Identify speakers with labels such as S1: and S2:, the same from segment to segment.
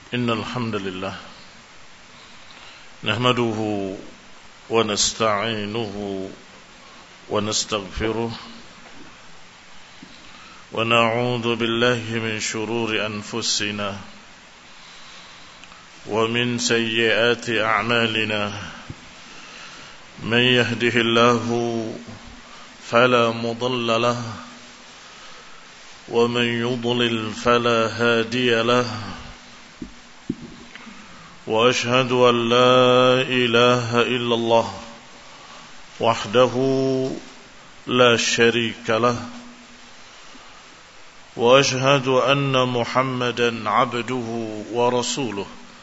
S1: إن الحمد لله نحمده ونستعينه ونستغفره ونعوذ بالله من شرور أنفسنا ومن سيئات أعمالنا من يهده الله فلا مضل له ومن يضلل فلا هادي له وأشهد أن لا إله إلا الله وحده لا شريك له وأشهد أن محمدا عبده ورسوله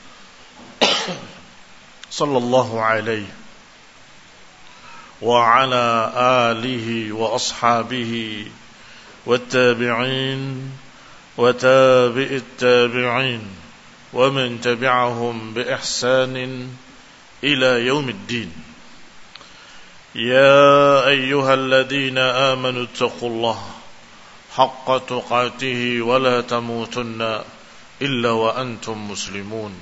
S1: صلى الله عليه وعلى آله وأصحابه والتابعين وتابع التابعين ومن تبعهم بإحسان إلى يوم الدين. يا أيها الذين آمنوا اتقوا الله حق تقاته ولا تموتن إلا وأنتم مسلمون.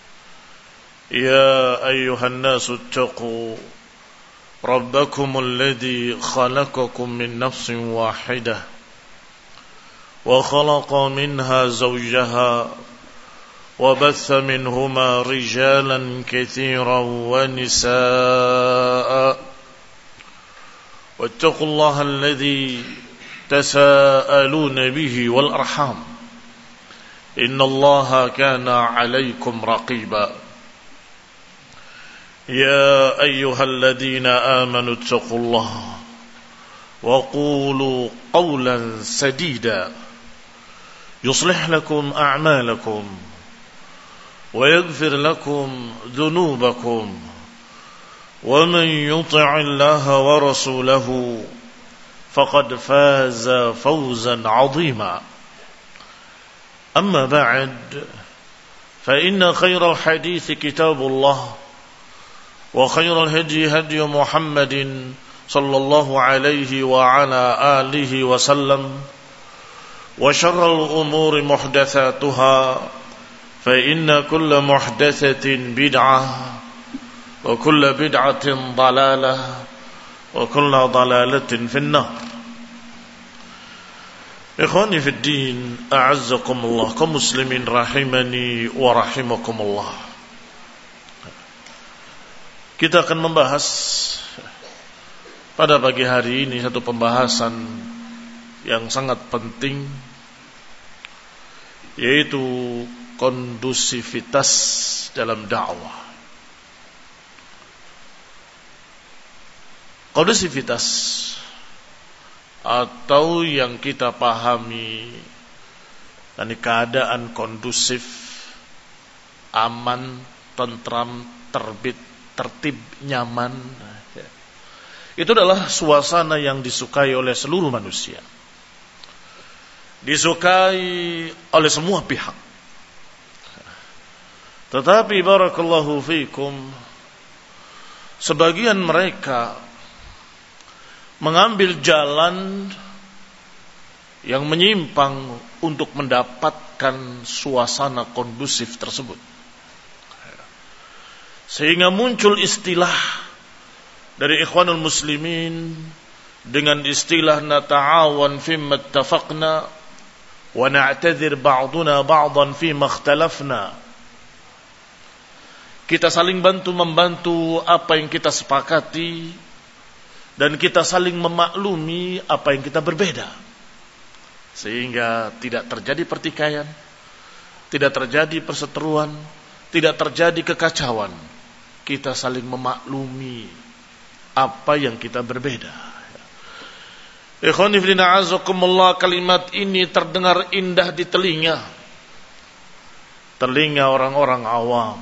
S1: يا أيها الناس اتقوا ربكم الذي خلقكم من نفس واحدة وخلق منها زوجها وبث منهما رجالا كثيرا ونساء واتقوا الله الذي تساءلون به والأرحام إن الله كان عليكم رقيبا. يا أيها الذين آمنوا اتقوا الله وقولوا قولا سديدا يصلح لكم أعمالكم ويغفر لكم ذنوبكم ومن يطع الله ورسوله فقد فاز فوزا عظيما. أما بعد فإن خير الحديث كتاب الله وخير الهدي هدي محمد صلى الله عليه وعلى آله وسلم وشر الأمور محدثاتها فإن كل محدثة بدعة وكل بدعة ضلالة وكل ضلالة في النار. إخواني في الدين أعزكم الله كمسلمين rahimani wa rahimakumullah. Kita akan membahas pada pagi hari ini satu pembahasan yang sangat penting, yaitu kondusivitas dalam dakwah. Kondusivitas atau yang kita pahami yakni keadaan kondusif, aman, tentram, tertib, nyaman. Itu adalah suasana yang disukai oleh seluruh manusia, disukai oleh semua pihak. Tetapi barakallahu fikum, sebagian mereka mengambil jalan yang menyimpang untuk mendapatkan suasana kondusif tersebut, sehingga muncul istilah dari ikhwanul muslimin dengan istilah nata'awan fimma ittafaqna wa na'tadzir ba'duna ba'dan fimma ikhtalafna. Kita saling bantu-membantu apa yang kita sepakati, dan kita saling memaklumi apa yang kita berbeda, sehingga tidak terjadi pertikaian, tidak terjadi perseteruan, tidak terjadi kekacauan. Kita saling memaklumi apa yang kita berbeda. Ikhwani fillah azakumullah, kalimat ini terdengar indah di telinga orang-orang awam,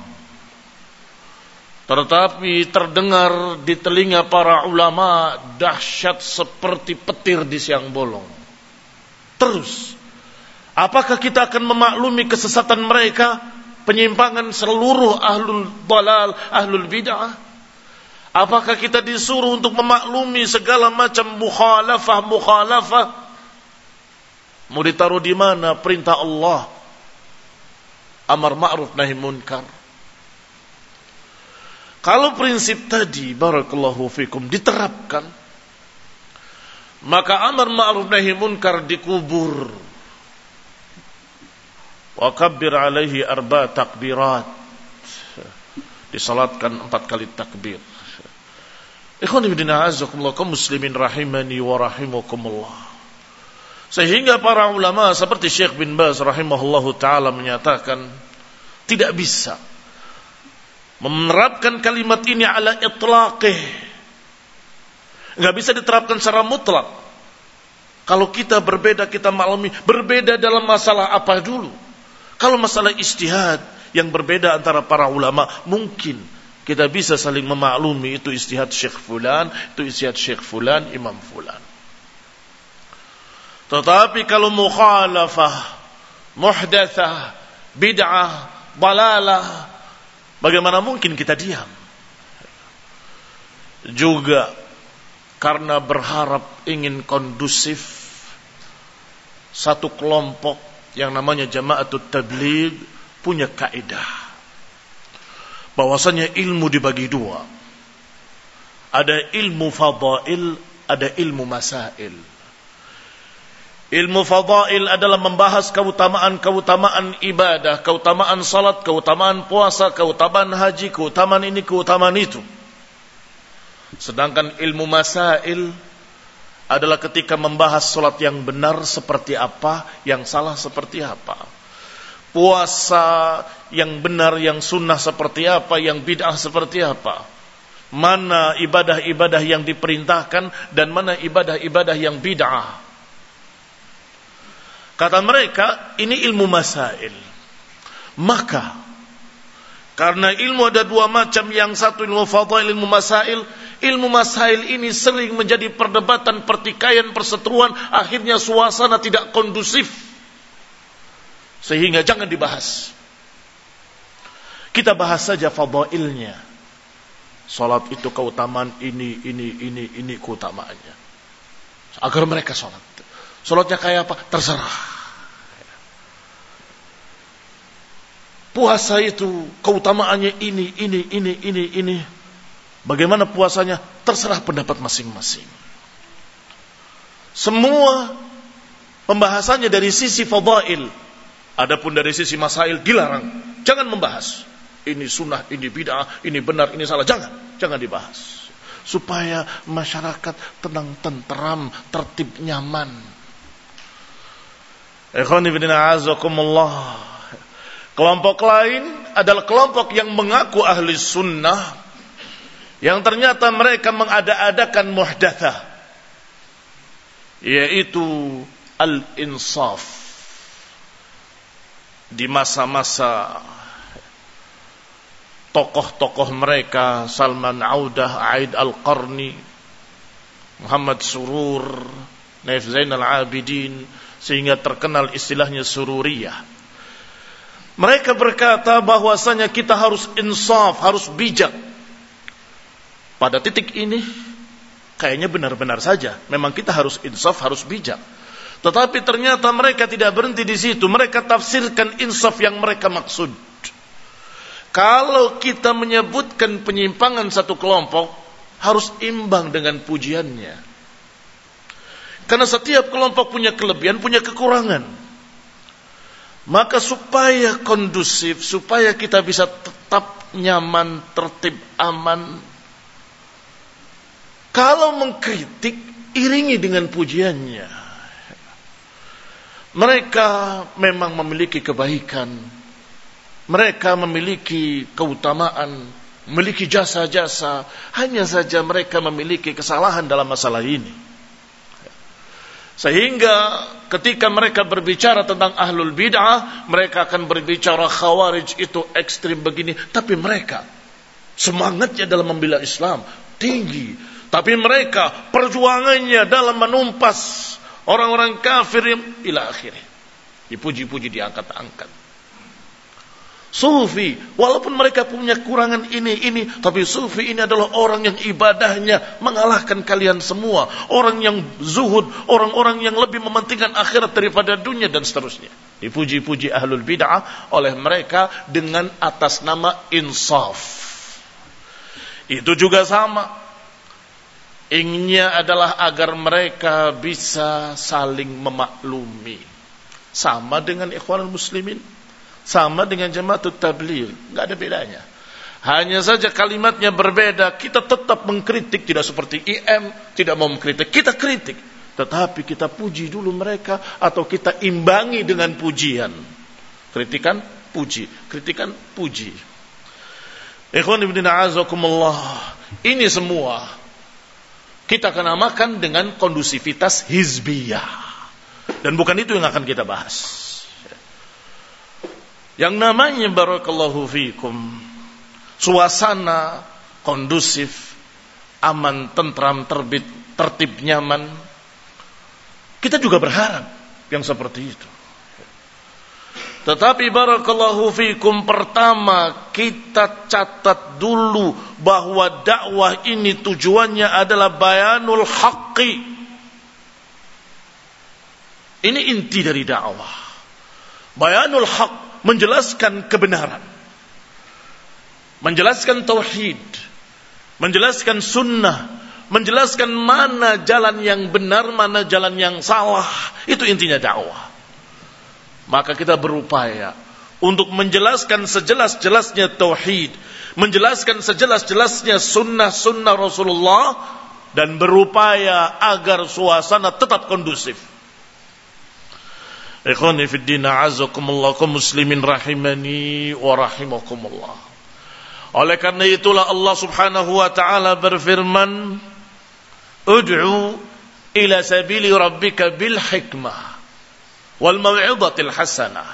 S1: tetapi terdengar di telinga para ulama dahsyat seperti petir di siang bolong. Terus, apakah kita akan memaklumi kesesatan mereka, penyimpangan seluruh ahlul dalal, ahlul bid'ah? Apakah kita disuruh untuk memaklumi segala macam mukhalafah? Mau ditaruh di mana perintah Allah amar ma'ruf nahi munkar. Kalau prinsip tadi, barakallahu fikum, diterapkan, maka amar ma'ruf nahi munkar dikubur. Wa kabbir alaihi arba takbirat. Disalatkan 4 kali takbir. Ikhwan fillah azakumullah kaum muslimin rahimani wa rahimakumullah. Sehingga para ulama seperti Syekh bin Baz rahimahullahu taala menyatakan tidak bisa menerapkan kalimat ini ala itlaqih. Enggak bisa diterapkan secara mutlak. Kalau kita berbeda, kita maklumi berbeda dalam masalah apa dulu? Kalau masalah ijtihad yang berbeda antara para ulama, mungkin kita bisa saling memaklumi itu ijtihad Syekh fulan, itu ijtihad Syekh fulan, Imam fulan. Tetapi kalau mukhalafah, muhdatsah, bid'ah, dalalah, bagaimana mungkin kita diam? Juga karena berharap ingin kondusif, satu kelompok yang namanya Jama'atut Tabligh punya kaidah bahwasanya ilmu dibagi 2. Ada ilmu fadail, ada ilmu masail. Ilmu fadail adalah membahas keutamaan ibadah, keutamaan salat, keutamaan puasa, keutamaan haji, keutamaan ini, keutamaan itu. Sedangkan ilmu masail adalah ketika membahas salat yang benar seperti apa, yang salah seperti apa. Puasa yang benar, yang sunnah seperti apa, yang bid'ah seperti apa. Mana ibadah-ibadah yang diperintahkan dan mana ibadah-ibadah yang bid'ah. Kata mereka, ini ilmu masail. Maka, karena ilmu ada 2 macam, yang satu ilmu fadail, ilmu masail. Ilmu masail ini sering menjadi perdebatan, pertikaian, perseteruan. Akhirnya suasana tidak kondusif. Sehingga jangan dibahas. Kita bahas saja fadailnya. Salat itu keutamaan ini keutamaannya. Agar mereka salat. Salatnya kayak apa? Terserah. Puasa itu keutamaannya ini. Bagaimana puasanya? Terserah pendapat masing-masing. Semua pembahasannya dari sisi fadail. Adapun dari sisi masail dilarang. Jangan membahas. Ini sunnah, ini bid'ah, ini benar, ini salah. Jangan dibahas. Supaya masyarakat tenang, tenteram, tertib, nyaman. Ikhwani fillah azakumullah. Kelompok lain adalah kelompok yang mengaku ahli sunnah, yang ternyata mereka mengada-adakan muhdatsah, yaitu al-insaf. Di masa-masa tokoh-tokoh mereka, Salman Audah, Aid Al-Qarni, Muhammad Surur, Naif Zainal Abidin, sehingga terkenal istilahnya sururiyah. Mereka berkata bahwasanya kita harus insaf, harus bijak. Pada titik ini kayaknya benar-benar saja, memang kita harus insaf, harus bijak. Tetapi ternyata mereka tidak berhenti di situ. Mereka tafsirkan insaf yang mereka maksud. Kalau kita menyebutkan penyimpangan satu kelompok, harus imbang dengan pujiannya. Karena setiap kelompok punya kelebihan, punya kekurangan. Maka supaya kondusif, supaya kita bisa tetap nyaman, tertib, aman, kalau mengkritik, iringi dengan pujiannya. Mereka memang memiliki kebaikan, mereka memiliki keutamaan, memiliki jasa-jasa. Hanya saja mereka memiliki kesalahan dalam masalah ini. Sehingga ketika mereka berbicara tentang ahlul bid'ah, mereka akan berbicara khawarij itu ekstrim begini. Tapi mereka semangatnya dalam membela Islam tinggi. Tapi mereka perjuangannya dalam menumpas orang-orang kafir yang ila akhirnya. Dipuji-puji, diangkat-angkat. Sufi, walaupun mereka punya kurangan ini, tapi Sufi ini adalah orang yang ibadahnya mengalahkan kalian semua. Orang yang zuhud, orang-orang yang lebih mementingkan akhirat daripada dunia dan seterusnya. Dipuji-puji ahlul bid'ah oleh mereka dengan atas nama insaf. Itu juga sama. Inginnya adalah agar mereka bisa saling memaklumi. Sama dengan ikhwanul muslimin, sama dengan jamaatut tabligh, enggak ada bedanya. Hanya saja kalimatnya berbeda. Kita tetap mengkritik, tidak seperti IM, tidak mau mengkritik, kita kritik. Tetapi kita puji dulu mereka, atau kita imbangi dengan pujian. Kritikan, puji. Kritikan, puji. Ikhwan ibn a'azakumullah. Ini semua kita akan namakan dengan kondusivitas hizbiyah. Dan bukan itu yang akan kita bahas. Yang namanya barakallahu fikum, suasana kondusif, aman, tentram, tertib, nyaman. Kita juga berharap yang seperti itu. Tetapi barakallahu fikum, pertama kita catat dulu bahwa dakwah ini tujuannya adalah bayanul haqqi. Ini inti dari dakwah. Bayanul haqq, menjelaskan kebenaran. Menjelaskan tauhid. Menjelaskan sunnah. Menjelaskan mana jalan yang benar, mana jalan yang salah. Itu intinya dakwah. Maka kita berupaya untuk menjelaskan sejelas-jelasnya tauhid, menjelaskan sejelas-jelasnya sunnah-sunnah Rasulullah, dan berupaya agar suasana tetap kondusif. Ikhwani fid din, a'azzakumullah, kaum muslimin rahimani wa rahimakumullah. Oleh karena itulah Allah Subhanahu wa taala berfirman, ud'u ila sabili rabbika bil hikmah wal mau'izatil hasanah.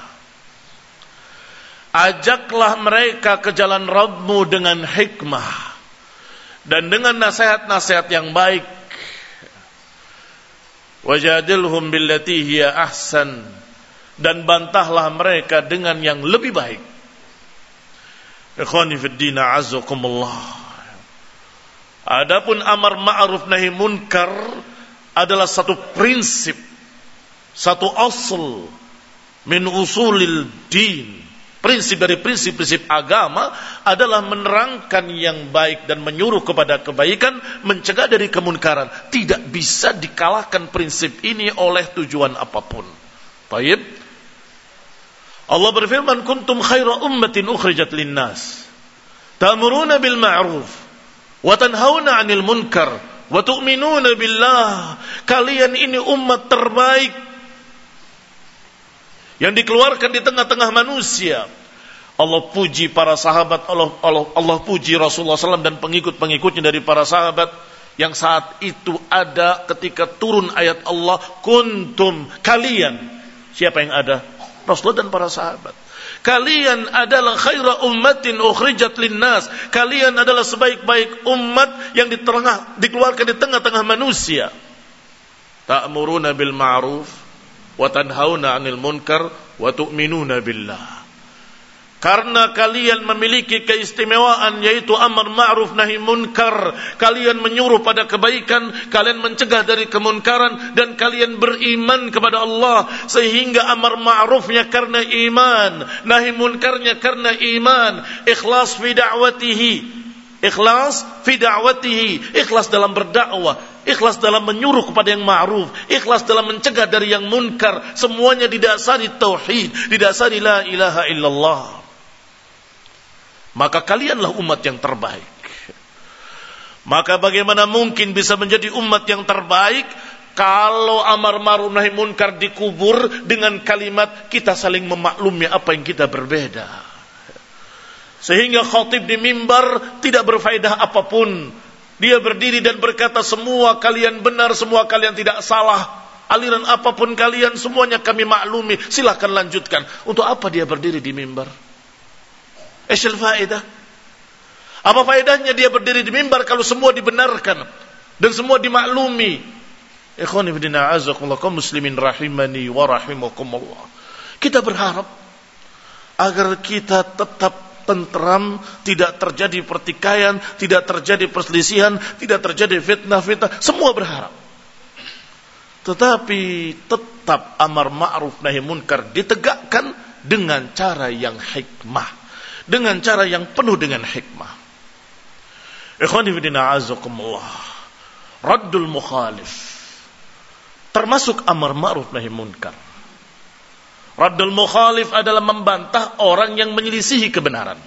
S1: Ajaklah mereka ke jalan Rabbmu dengan hikmah dan dengan nasihat-nasihat yang baik. Wajadilhum billati hiya ahsan, dan bantahlah mereka dengan yang lebih baik. Ikhwani fid din, a'azzakumullah. Adapun amar ma'ruf nahi munkar adalah satu prinsip, satu asal min usulil din. Prinsip dari prinsip-prinsip agama adalah menerangkan yang baik dan menyuruh kepada kebaikan, mencegah dari kemunkaran. Tidak bisa dikalahkan prinsip ini oleh tujuan apapun. Baik. Allah berfirman, kuntum khaira ummatin ukhrijat linnas ta'muruna bil ma'ruf wa tanhauna 'anil munkar wa tu'minuna billah. Kalian ini umat terbaik yang dikeluarkan di tengah-tengah manusia. Allah puji para sahabat, Allah puji Rasulullah SAW dan pengikut-pengikutnya dari para sahabat yang saat itu ada ketika turun ayat Allah, kuntum, kalian. Siapa yang ada? Rasulullah dan para sahabat. Kalian adalah khaira ummatin ukhrijat linnas. Kalian adalah sebaik-baik umat yang dikeluarkan di tengah-tengah manusia. Ta'muruna bil ma'ruf wa tanhauna 'anil munkar wa tu'minuna billah. Karena kalian memiliki keistimewaan, yaitu amar ma'ruf nahi munkar. Kalian menyuruh pada kebaikan, kalian mencegah dari kemunkaran, dan kalian beriman kepada Allah. Sehingga amar ma'rufnya karena iman, nahi munkarnya karena iman. Ikhlas fi da'watihi, ikhlas fi da'watihi, ikhlas dalam berdakwah, ikhlas dalam menyuruh kepada yang ma'ruf, ikhlas dalam mencegah dari yang munkar. Semuanya didasari tauhid, didasari la ilaha illallah. Maka kalianlah umat yang terbaik. Maka bagaimana mungkin bisa menjadi umat yang terbaik kalau amar ma'ruf nahi munkar dikubur dengan kalimat kita saling memaklumi apa yang kita berbeda. Sehingga khatib di mimbar tidak berfaedah apapun. Dia berdiri dan berkata, semua kalian benar, semua kalian tidak salah. Aliran apapun kalian, semuanya kami maklumi. Silahkan lanjutkan. Untuk apa dia berdiri di mimbar? Esyal faedah. Apa faedahnya dia berdiri di mimbar kalau semua dibenarkan dan semua dimaklumi? Ikhwani fillah, a'azzakumullah, kaum muslimin rahimani wa rahimakumullah. Kita berharap agar kita tetap tentram, tidak terjadi pertikaian, tidak terjadi perselisihan, tidak terjadi fitnah-fitnah. Semua berharap. Tetapi tetap tetap amar ma'ruf nahi munkar ditegakkan dengan cara yang hikmah, dengan cara yang penuh dengan hikmah. Ikhwani fillah azakumullah, raddul mukhalif termasuk amar ma'ruf nahi munkar. Raddul mukhalif adalah membantah orang yang menyelisihi kebenaran.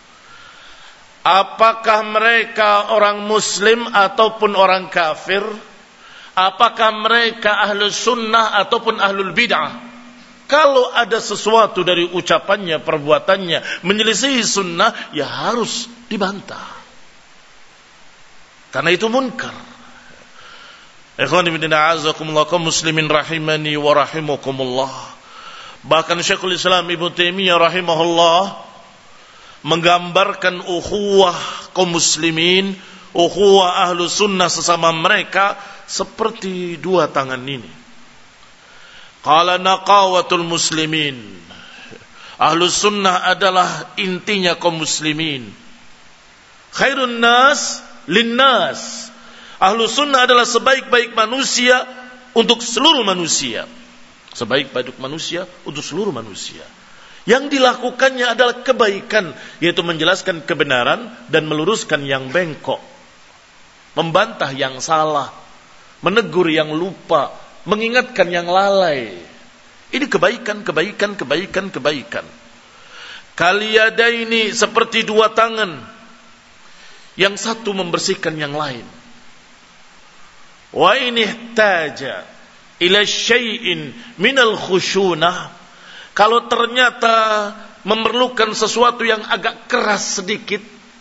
S1: Apakah mereka orang muslim ataupun orang kafir, apakah mereka ahlus sunnah ataupun ahlul bid'ah, kalau ada sesuatu dari ucapannya, perbuatannya menyelisihi sunnah, ya harus dibantah, karena itu munkar. Ikhwani fillah azakumullah, kaum muslimin rahimani wa rahimakumullah. Bahkan Syekhul Islam Ibnu Taimiyah rahimahullah menggambarkan ukhuwah kaum muslimin, ukhuwah ahlu sunnah sesama mereka seperti dua tangan ini. Qala naqawatul muslimin, ahlu sunnah adalah intinya kaum muslimin. Khairun nas linnas, ahlu sunnah adalah sebaik-baik manusia untuk seluruh manusia. Sebaik-baik manusia untuk seluruh manusia. Yang dilakukannya adalah kebaikan, yaitu menjelaskan kebenaran dan meluruskan yang bengkok, membantah yang salah, menegur yang lupa, mengingatkan yang lalai. Ini kebaikan, kebaikan, kebaikan, kebaikan. Kaliyadaini seperti dua tangan, yang satu membersihkan yang lain. Wa in ihtaja ila syai'in minal khusyunah, kalau ternyata memerlukan sesuatu yang agak keras sedikit,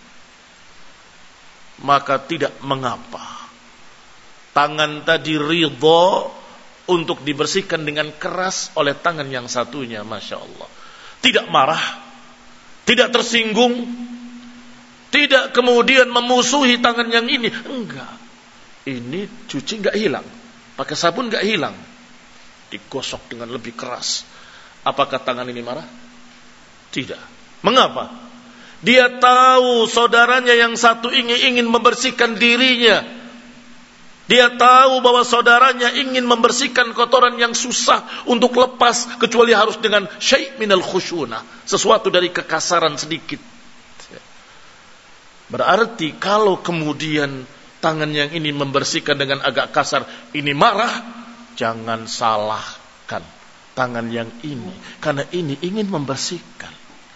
S1: maka tidak mengapa. Tangan tadi ridha untuk dibersihkan dengan keras oleh tangan yang satunya, Masya Allah. Tidak marah, tidak tersinggung, tidak kemudian memusuhi tangan yang ini. Enggak. Ini cuci enggak hilang, pakai sabun enggak hilang, digosok dengan lebih keras. Apakah tangan ini marah? Tidak. Mengapa? Dia tahu saudaranya yang satu ingin membersihkan dirinya. Dia tahu bahwa saudaranya ingin membersihkan kotoran yang susah untuk lepas, kecuali harus dengan syai' minal khusyunah, sesuatu dari kekasaran sedikit. Berarti kalau kemudian tangan yang ini membersihkan dengan agak kasar, ini marah, jangan salahkan tangan yang ini, karena ini ingin membersihkan.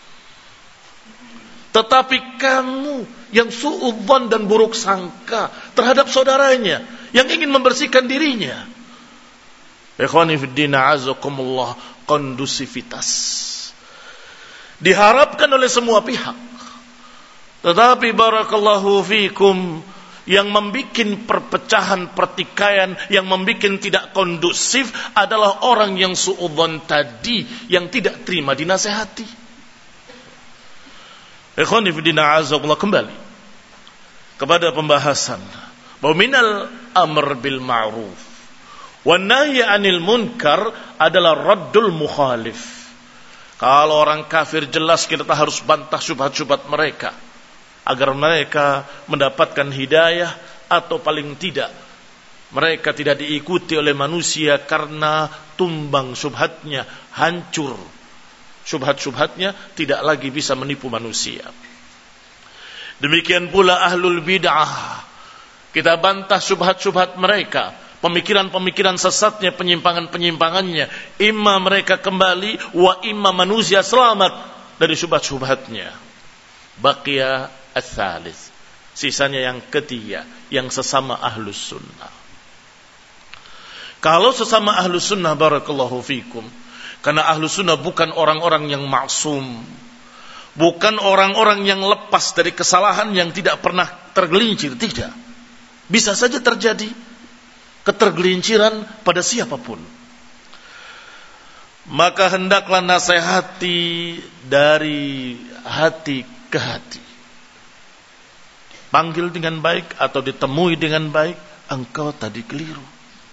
S1: Tetapi kamu yang suudzon dan buruk sangka terhadap saudaranya yang ingin membersihkan dirinya, ikhwani fiddin azakumullah, kondusivitas diharapkan oleh semua pihak. Tetapi barakallahu fikum, yang membikin perpecahan, pertikaian, yang membikin tidak kondusif adalah orang yang suudzon tadi, yang tidak terima dinasehati. Ikhwani fillah azakumullah, kembali kepada pembahasan bahwa minal amr bil ma'ruf wan nahy 'anil munkar adalah raddul mukhalif. Kalau orang kafir, jelas kita harus bantah syubhat-syubhat mereka, agar mereka mendapatkan hidayah, atau paling tidak mereka tidak diikuti oleh manusia karena tumbang syubhatnya, hancur syubhat-syubhatnya, tidak lagi bisa menipu manusia. Demikian pula ahlul bid'ah, kita bantah syubhat-syubhat mereka, pemikiran-pemikiran sesatnya, penyimpangan-penyimpangannya. Imma mereka kembali, wa imma manusia selamat dari syubhat-syubhatnya. Baqiya ats-tsalits, sisanya yang ketiga, yang sesama ahlus sunnah. Kalau sesama ahlus sunnah, barakallahu fikum, karena ahlus sunnah bukan orang-orang yang maksum, bukan orang-orang yang lepas dari kesalahan, yang tidak pernah tergelincir, tidak. Bisa saja terjadi ketergelinciran pada siapapun. Maka hendaklah nasihati dari hati ke hati. Panggil dengan baik atau ditemui dengan baik, engkau tadi keliru.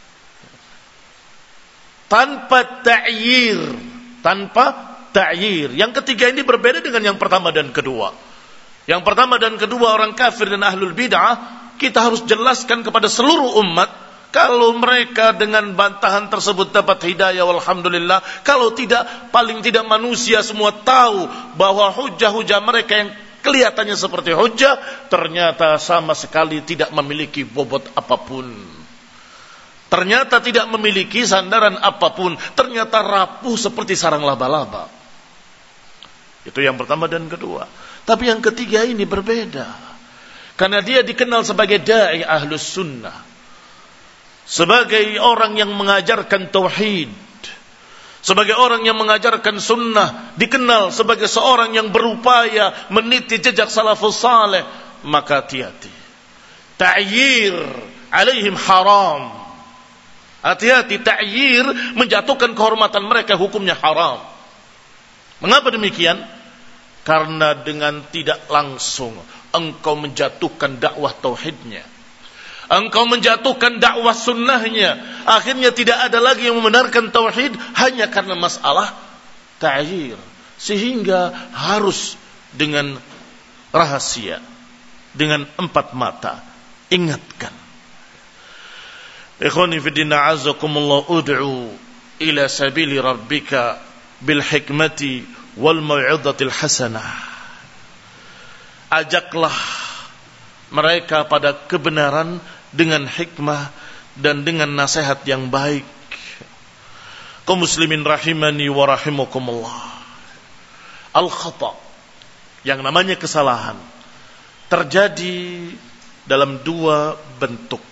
S1: Tanpa ta'yir, tanpa ta'yir. Yang ketiga ini berbeda dengan yang pertama dan kedua. Yang pertama dan kedua, orang kafir dan ahlul bid'ah, kita harus jelaskan kepada seluruh umat Kalau mereka dengan bantahan tersebut dapat hidayah, walhamdulillah. Kalau tidak, paling tidak manusia semua tahu bahwa hujah-hujah mereka yang kelihatannya seperti hujah, ternyata sama sekali tidak memiliki bobot apapun. Ternyata tidak memiliki sandaran apapun. Ternyata rapuh seperti sarang laba-laba. Itu yang pertama dan kedua. Tapi yang ketiga ini berbeda. Karena dia dikenal sebagai da'i ahlus sunnah. Sebagai orang yang mengajarkan tauhid. Sebagai orang yang mengajarkan sunnah. Dikenal sebagai seorang yang berupaya meniti jejak salafus saleh. Maka hati-hati. Ta'yir alaihim haram. Hati-hati, ta'yir menjatuhkan kehormatan mereka, hukumnya haram. Mengapa demikian? Karena dengan tidak langsung engkau menjatuhkan dakwah tauhidnya, engkau menjatuhkan dakwah sunnahnya. Akhirnya tidak ada lagi yang membenarkan tauhid hanya karena masalah ta'yir. Sehingga harus dengan rahasia, dengan empat mata. Ingatkan. Ikhwani fi din, a'azzakumullah, ud'u ila sabili rabbika bil hikmati wal mau'izatil hasanah. Ajaklah mereka pada kebenaran dengan hikmah dan dengan nasihat yang baik. Kaum muslimin rahimani wa rahimakumullah. Al-khata', yang namanya kesalahan, terjadi dalam dua bentuk.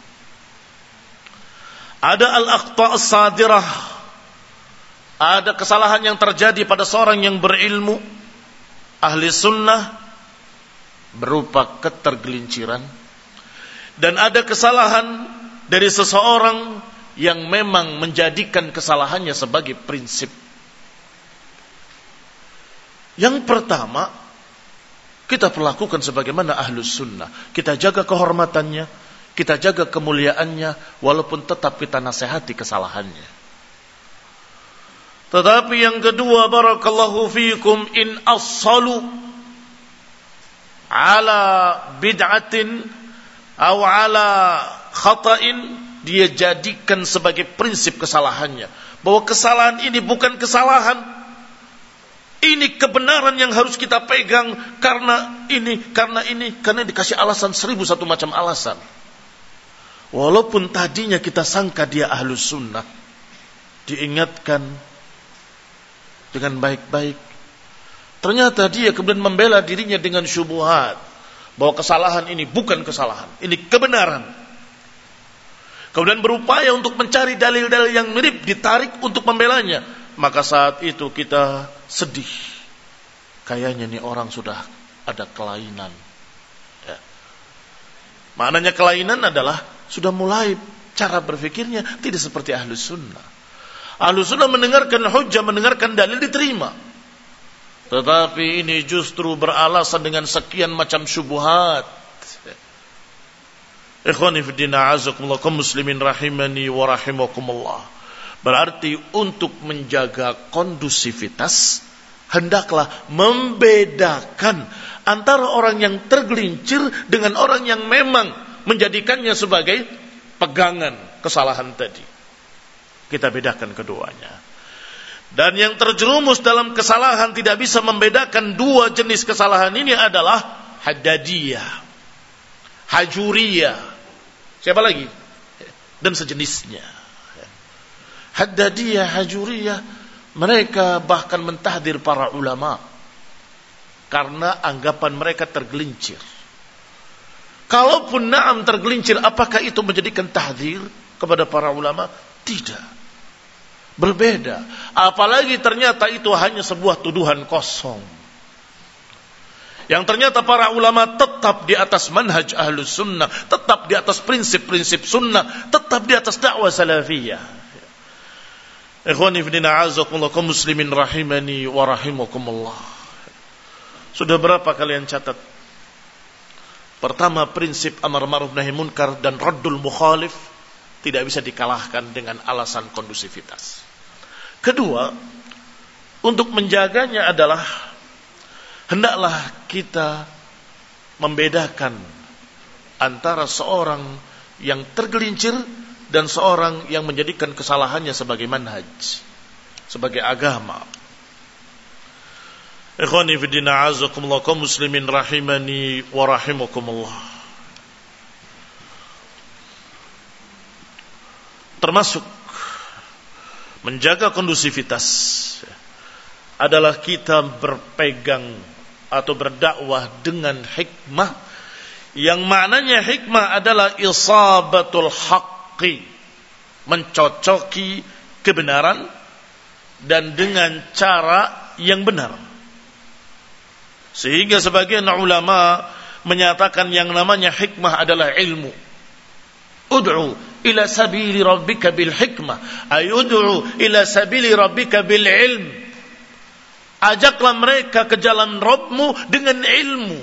S1: Ada al-akhta' as-sadirah. Ada kesalahan yang terjadi pada seorang yang berilmu, ahli sunnah, berupa ketergelinciran. Dan ada kesalahan dari seseorang yang memang menjadikan kesalahannya sebagai prinsip. Yang pertama, kita perlakukan sebagaimana ahlus sunnah. Kita jaga kehormatannya, kita jaga kemuliaannya, walaupun tetap kita nasihati kesalahannya. Tetapi yang kedua, barakallahu fiikum, in as-salu ala bid'atin atau ala khata'in, dia jadikan sebagai prinsip kesalahannya, bahwa kesalahan ini bukan kesalahan, ini kebenaran yang harus kita pegang, karena dikasih alasan 1001 macam alasan. Walaupun tadinya kita sangka dia ahlus sunnah, diingatkan dengan baik-baik, ternyata dia kemudian membela dirinya dengan syubhat, bahwa kesalahan ini bukan kesalahan, ini kebenaran. Kemudian berupaya untuk mencari dalil-dalil yang mirip, ditarik untuk membelanya. Maka saat itu kita sedih. Kayaknya nih orang sudah ada kelainan. Ya. Maknanya kelainan adalah sudah mulai cara berfikirnya tidak seperti ahlus sunnah. Ahlus sunnah mendengarkan hujjah, mendengarkan dalil, diterima. Tetapi ini justru beralasan dengan sekian macam syubhat. Ikhwani fi din, a'azzakumullah, kaum muslimin rahimani wa rahimakumullah. Berarti untuk menjaga kondusivitas, hendaklah membedakan antara orang yang tergelincir dengan orang yang memang menjadikannya sebagai pegangan kesalahan tadi. Kita bedakan keduanya. Dan yang terjerumus dalam kesalahan tidak bisa membedakan dua jenis kesalahan ini adalah Haddadiyah, Hajuriyah, siapa lagi? Dan sejenisnya. Haddadiyah, Hajuriyah, mereka bahkan mentahdir para ulama karena anggapan mereka tergelincir. Kalaupun na'am tergelincir, apakah itu menjadikan tahdzir kepada para ulama? Tidak. Berbeda. Apalagi ternyata itu hanya sebuah tuduhan kosong. Yang ternyata para ulama tetap di atas manhaj ahlus sunnah, tetap di atas prinsip-prinsip sunnah, tetap di atas dakwah salafiyah. Ikhwani fi din, a'azzakumullah, kaum muslimin rahimani wa rahimakumullah. Sudah berapa kalian catat? Pertama, prinsip amar ma'ruf nahi munkar dan raddul mukhalif tidak bisa dikalahkan dengan alasan kondusivitas. Kedua, untuk menjaganya adalah hendaklah kita membedakan antara seorang yang tergelincir dan seorang yang menjadikan kesalahannya sebagai manhaj, sebagai agama. Ikhwani fi din, a'azzakumullah, kaum muslimin rahimani wa rahimakumullah. Termasuk menjaga kondusivitas adalah kita berpegang atau berdakwah dengan hikmah, yang maknanya hikmah adalah isabatul haqqi, mencocoki kebenaran dan dengan cara yang benar. Sehingga sebagian ulama menyatakan yang namanya hikmah adalah ilmu. Ud'u ila sabili rabbika bil hikmah, ay ud'u ila sabili rabbika bil ilm. Ajaklah mereka ke jalan Rabbmu dengan ilmu.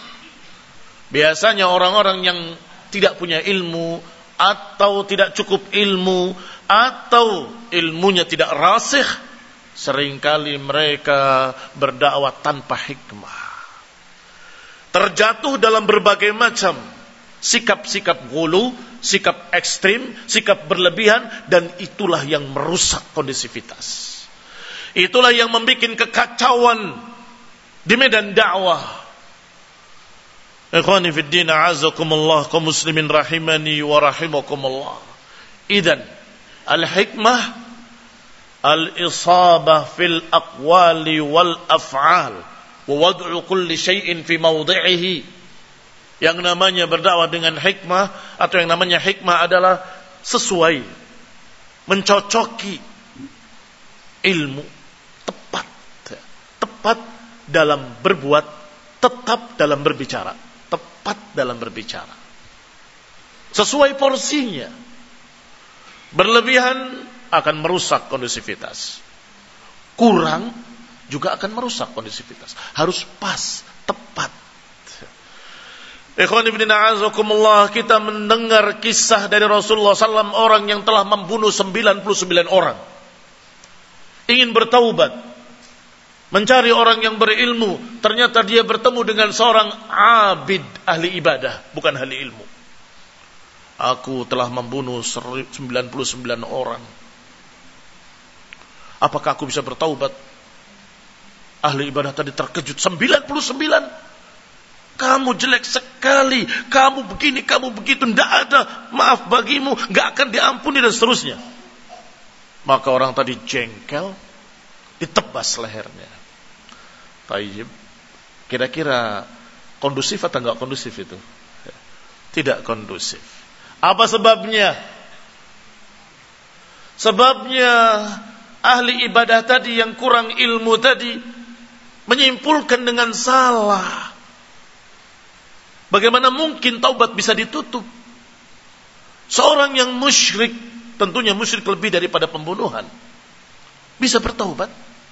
S1: Biasanya orang-orang yang tidak punya ilmu atau tidak cukup ilmu atau ilmunya tidak rasikh, seringkali mereka berdakwah tanpa hikmah. Terjatuh dalam berbagai macam sikap-sikap ghulu, sikap ekstrim, sikap berlebihan, dan itulah yang merusak kondisivitas. Itulah yang membuat kekacauan di medan dakwah. Ikhwani fid din, a'azzakumullah, kaum muslimin rahimani wa rahimakumullah. Idzan al-hikmah al-isabah fil aqwali wal af'al wa wad'u kulli syai'in fi mawdi'ihi. Yang namanya berdakwah dengan hikmah atau yang namanya hikmah adalah sesuai, mencocoki ilmu, tepat dalam berbuat, tetap dalam berbicara, tepat dalam berbicara, sesuai porsinya. Berlebihan akan merusak kondusivitas, kurang juga akan merusak kondusivitas. Harus pas, tepat. Ikhwan ibn a'azakumullah, kita mendengar kisah dari Rasulullah SAW, orang yang telah membunuh 99 orang, ingin bertaubat, mencari orang yang berilmu. Ternyata dia bertemu dengan seorang abid, ahli ibadah, bukan ahli ilmu. Aku telah membunuh 99 orang. Apakah aku bisa bertaubat? Ahli ibadah tadi terkejut. 99? Kamu jelek sekali, kamu begini, kamu begitu, tidak ada maaf bagimu, gak akan diampuni, dan seterusnya. Maka orang tadi jengkel, ditebas lehernya. Tayyib, kira-kira kondusif atau enggak kondusif itu? Tidak kondusif. Apa sebabnya? Sebabnya ahli ibadah tadi yang kurang ilmu tadi menyimpulkan dengan salah. Bagaimana mungkin taubat bisa ditutup? Seorang yang musyrik, tentunya musyrik lebih daripada pembunuhan, bisa bertaubat?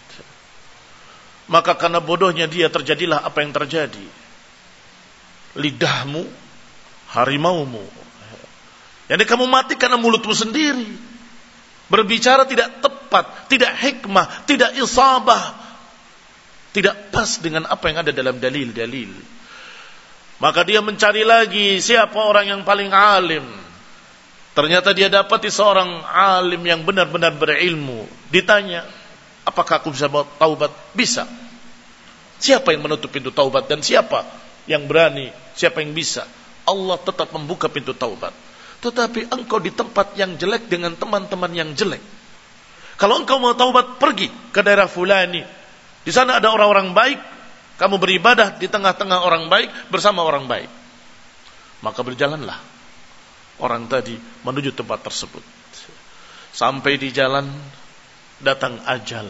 S1: Maka karena bodohnya dia, terjadilah apa yang terjadi. Lidahmu harimaumu. Jadi kamu mati karena mulutmu sendiri. Berbicara tidak tepat, tidak hikmah, tidak isabah, tidak pas dengan apa yang ada dalam dalil-dalil. Maka dia mencari lagi siapa orang yang paling alim. Ternyata dia dapati seorang alim yang benar-benar berilmu. Ditanya, apakah aku bisa taubat? Bisa. Siapa yang menutup pintu taubat dan siapa yang berani? Siapa yang bisa? Allah tetap membuka pintu taubat. Tetapi engkau di tempat yang jelek dengan teman-teman yang jelek. Kalau engkau mau taubat, pergi ke daerah fulani. Di sana ada orang-orang baik. Kamu beribadah di tengah-tengah orang baik, bersama orang baik. Maka berjalanlah orang tadi menuju tempat tersebut. Sampai di jalan, datang ajal.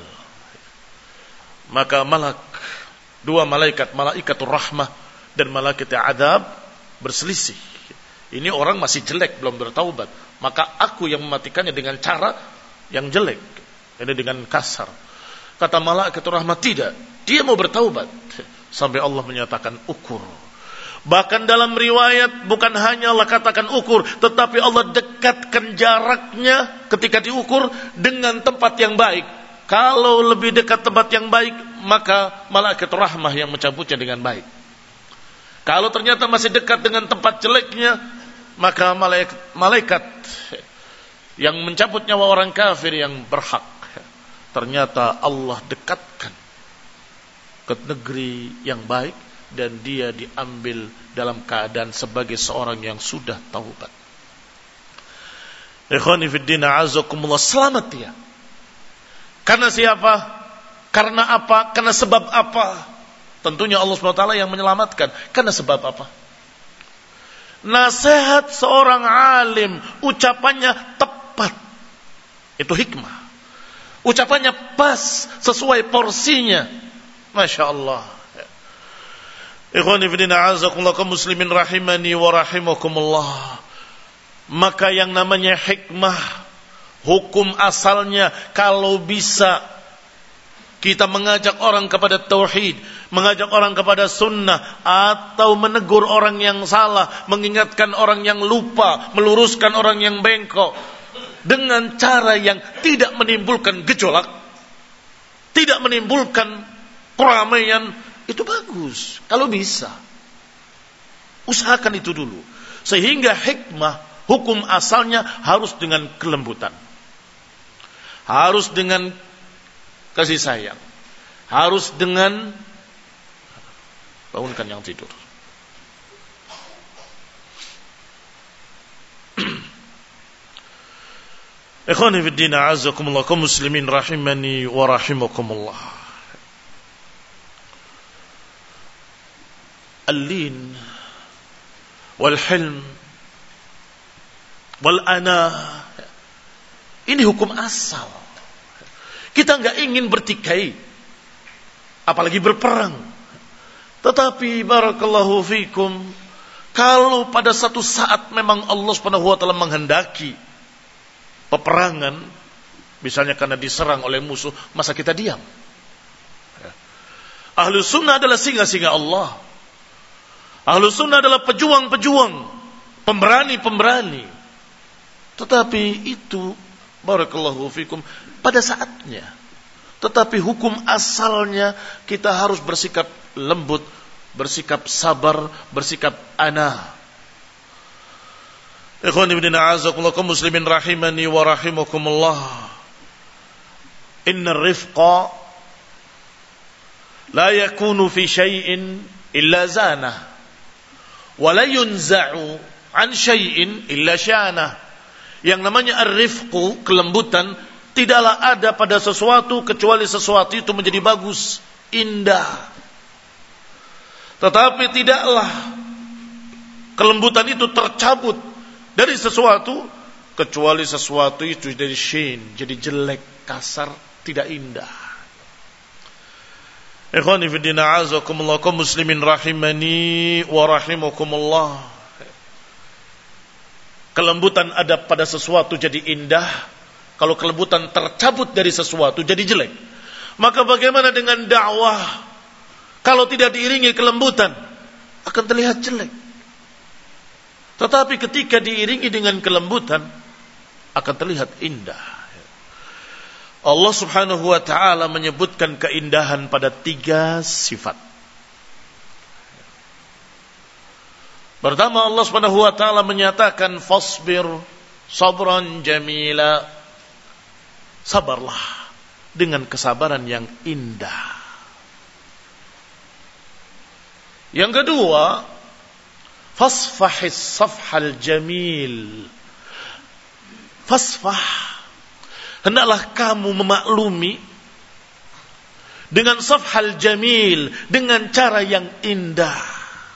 S1: Maka dua malaikat, malaikatur rahmah dan malaikat adab berselisih. Ini orang masih jelek, belum bertaubat, maka aku yang mematikannya dengan cara yang jelek, ini dengan kasar. Kata malaikatur rahmah, tidak, dia mau bertaubat. Sampai Allah menyatakan ukur. Bahkan dalam riwayat bukan hanyalah katakan ukur, tetapi Allah dekatkan jaraknya ketika diukur dengan tempat yang baik. Kalau lebih dekat tempat yang baik, maka malaikat rahmah yang mencabutnya dengan baik. Kalau ternyata masih dekat dengan tempat jeleknya, maka malaikat yang mencabut nyawa orang kafir yang berhak, ternyata Allah dekatkan ke negeri yang baik dan dia diambil dalam keadaan sebagai seorang yang sudah taubat. Ikhwani fiddin a'azakumullah, selamat dia. Karena siapa? Karena apa? Karena sebab apa? Tentunya Allah SWT yang menyelamatkan. Karena sebab apa? Nasihat seorang alim, ucapannya tepat. Itu hikmah. Ucapannya pas, sesuai porsinya. Masya Allah. Ikhwani fiddin a'azakumullah, kaum muslimin rahimani wa rahimakumullah. Maka yang namanya hikmah, hukum asalnya, kalau bisa kita mengajak orang kepada tauhid, mengajak orang kepada sunnah, atau menegur orang yang salah, mengingatkan orang yang lupa, meluruskan orang yang bengkok, dengan cara yang tidak menimbulkan gejolak, tidak menimbulkan keramaian, itu bagus. Kalau bisa, usahakan itu dulu. Sehingga hikmah, hukum asalnya harus dengan kelembutan, harus dengan kasih sayang, harus dengan bangunkan yang tidur. Ikhwani fiddin a'azakumullah, kaum muslimin rahimani wa rahimakumullah. Al-lin wal hilm wal ana, ini hukum asal. Kita enggak ingin bertikai, apalagi berperang. Tetapi barakallahu fikum, kalau pada satu saat memang Allah Subhanahu wa taala menghendaki peperangan, misalnya karena diserang oleh musuh, masa kita diam? Ahlus sunnah adalah singa-singa Allah. Ahlus sunnah adalah pejuang-pejuang, pemberani-pemberani. Tetapi itu barakallahu fikum pada saatnya. Tetapi hukum asalnya kita harus bersikap lembut, bersikap sabar, bersikap ana. Ikhwani bin a'azakumullah, kaum muslimin rahimani wa rahimakumullah. Inna rifqa la yakunu fi syai'in illa zanah, wa la yunza'u an syai'in illa syanah. Yang namanya ar-rifqu, kelembutan, tidaklah ada pada sesuatu kecuali sesuatu itu menjadi bagus, indah. Tetapi tidaklah kelembutan itu tercabut dari sesuatu kecuali sesuatu itu jadi syin, jadi jelek, kasar, tidak indah. Ikhwani fiddin a'azakumullah, kaum muslimin rahimani wa rahimakumullah. Kelembutan ada pada sesuatu jadi indah. Kalau kelembutan tercabut dari sesuatu jadi jelek. Maka bagaimana dengan dakwah? Kalau tidak diiringi kelembutan, akan terlihat jelek. Tetapi ketika diiringi dengan kelembutan, akan terlihat indah. Allah Subhanahu wa ta'ala menyebutkan keindahan pada 3 sifat. Pertama, Allah Subhanahu wa ta'ala menyatakan fasbir sabran jamila. Sabarlah dengan kesabaran yang indah. Yang kedua, fasfahis safhal jamil. Fasfah, hendaklah kamu memaklumi dengan safhal jamil, dengan cara yang indah.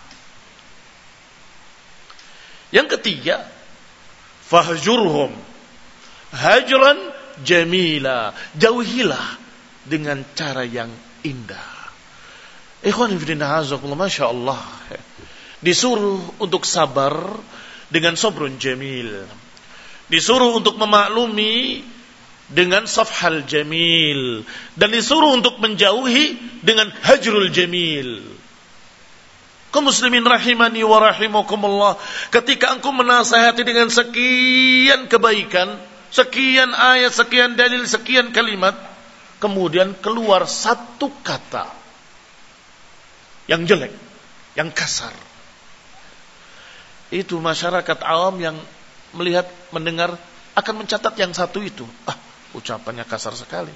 S1: Yang ketiga, fahjurhum hajran jamila. Jauhilah dengan cara yang indah. Ikhwan fillah, masya Allah. Disuruh untuk sabar dengan sabrun jamil. Disuruh untuk memaklumi dengan safhal jamil. Dan disuruh untuk menjauhi dengan hajrul jamil. Kaum muslimin rahimani wa rahimakumullah, ketika engkau menasihati dengan sekian kebaikan, sekian ayat, sekian dalil, sekian kalimat, kemudian keluar satu kata yang jelek, yang kasar, itu masyarakat awam yang melihat, mendengar akan mencatat yang satu itu. Ucapannya kasar sekali.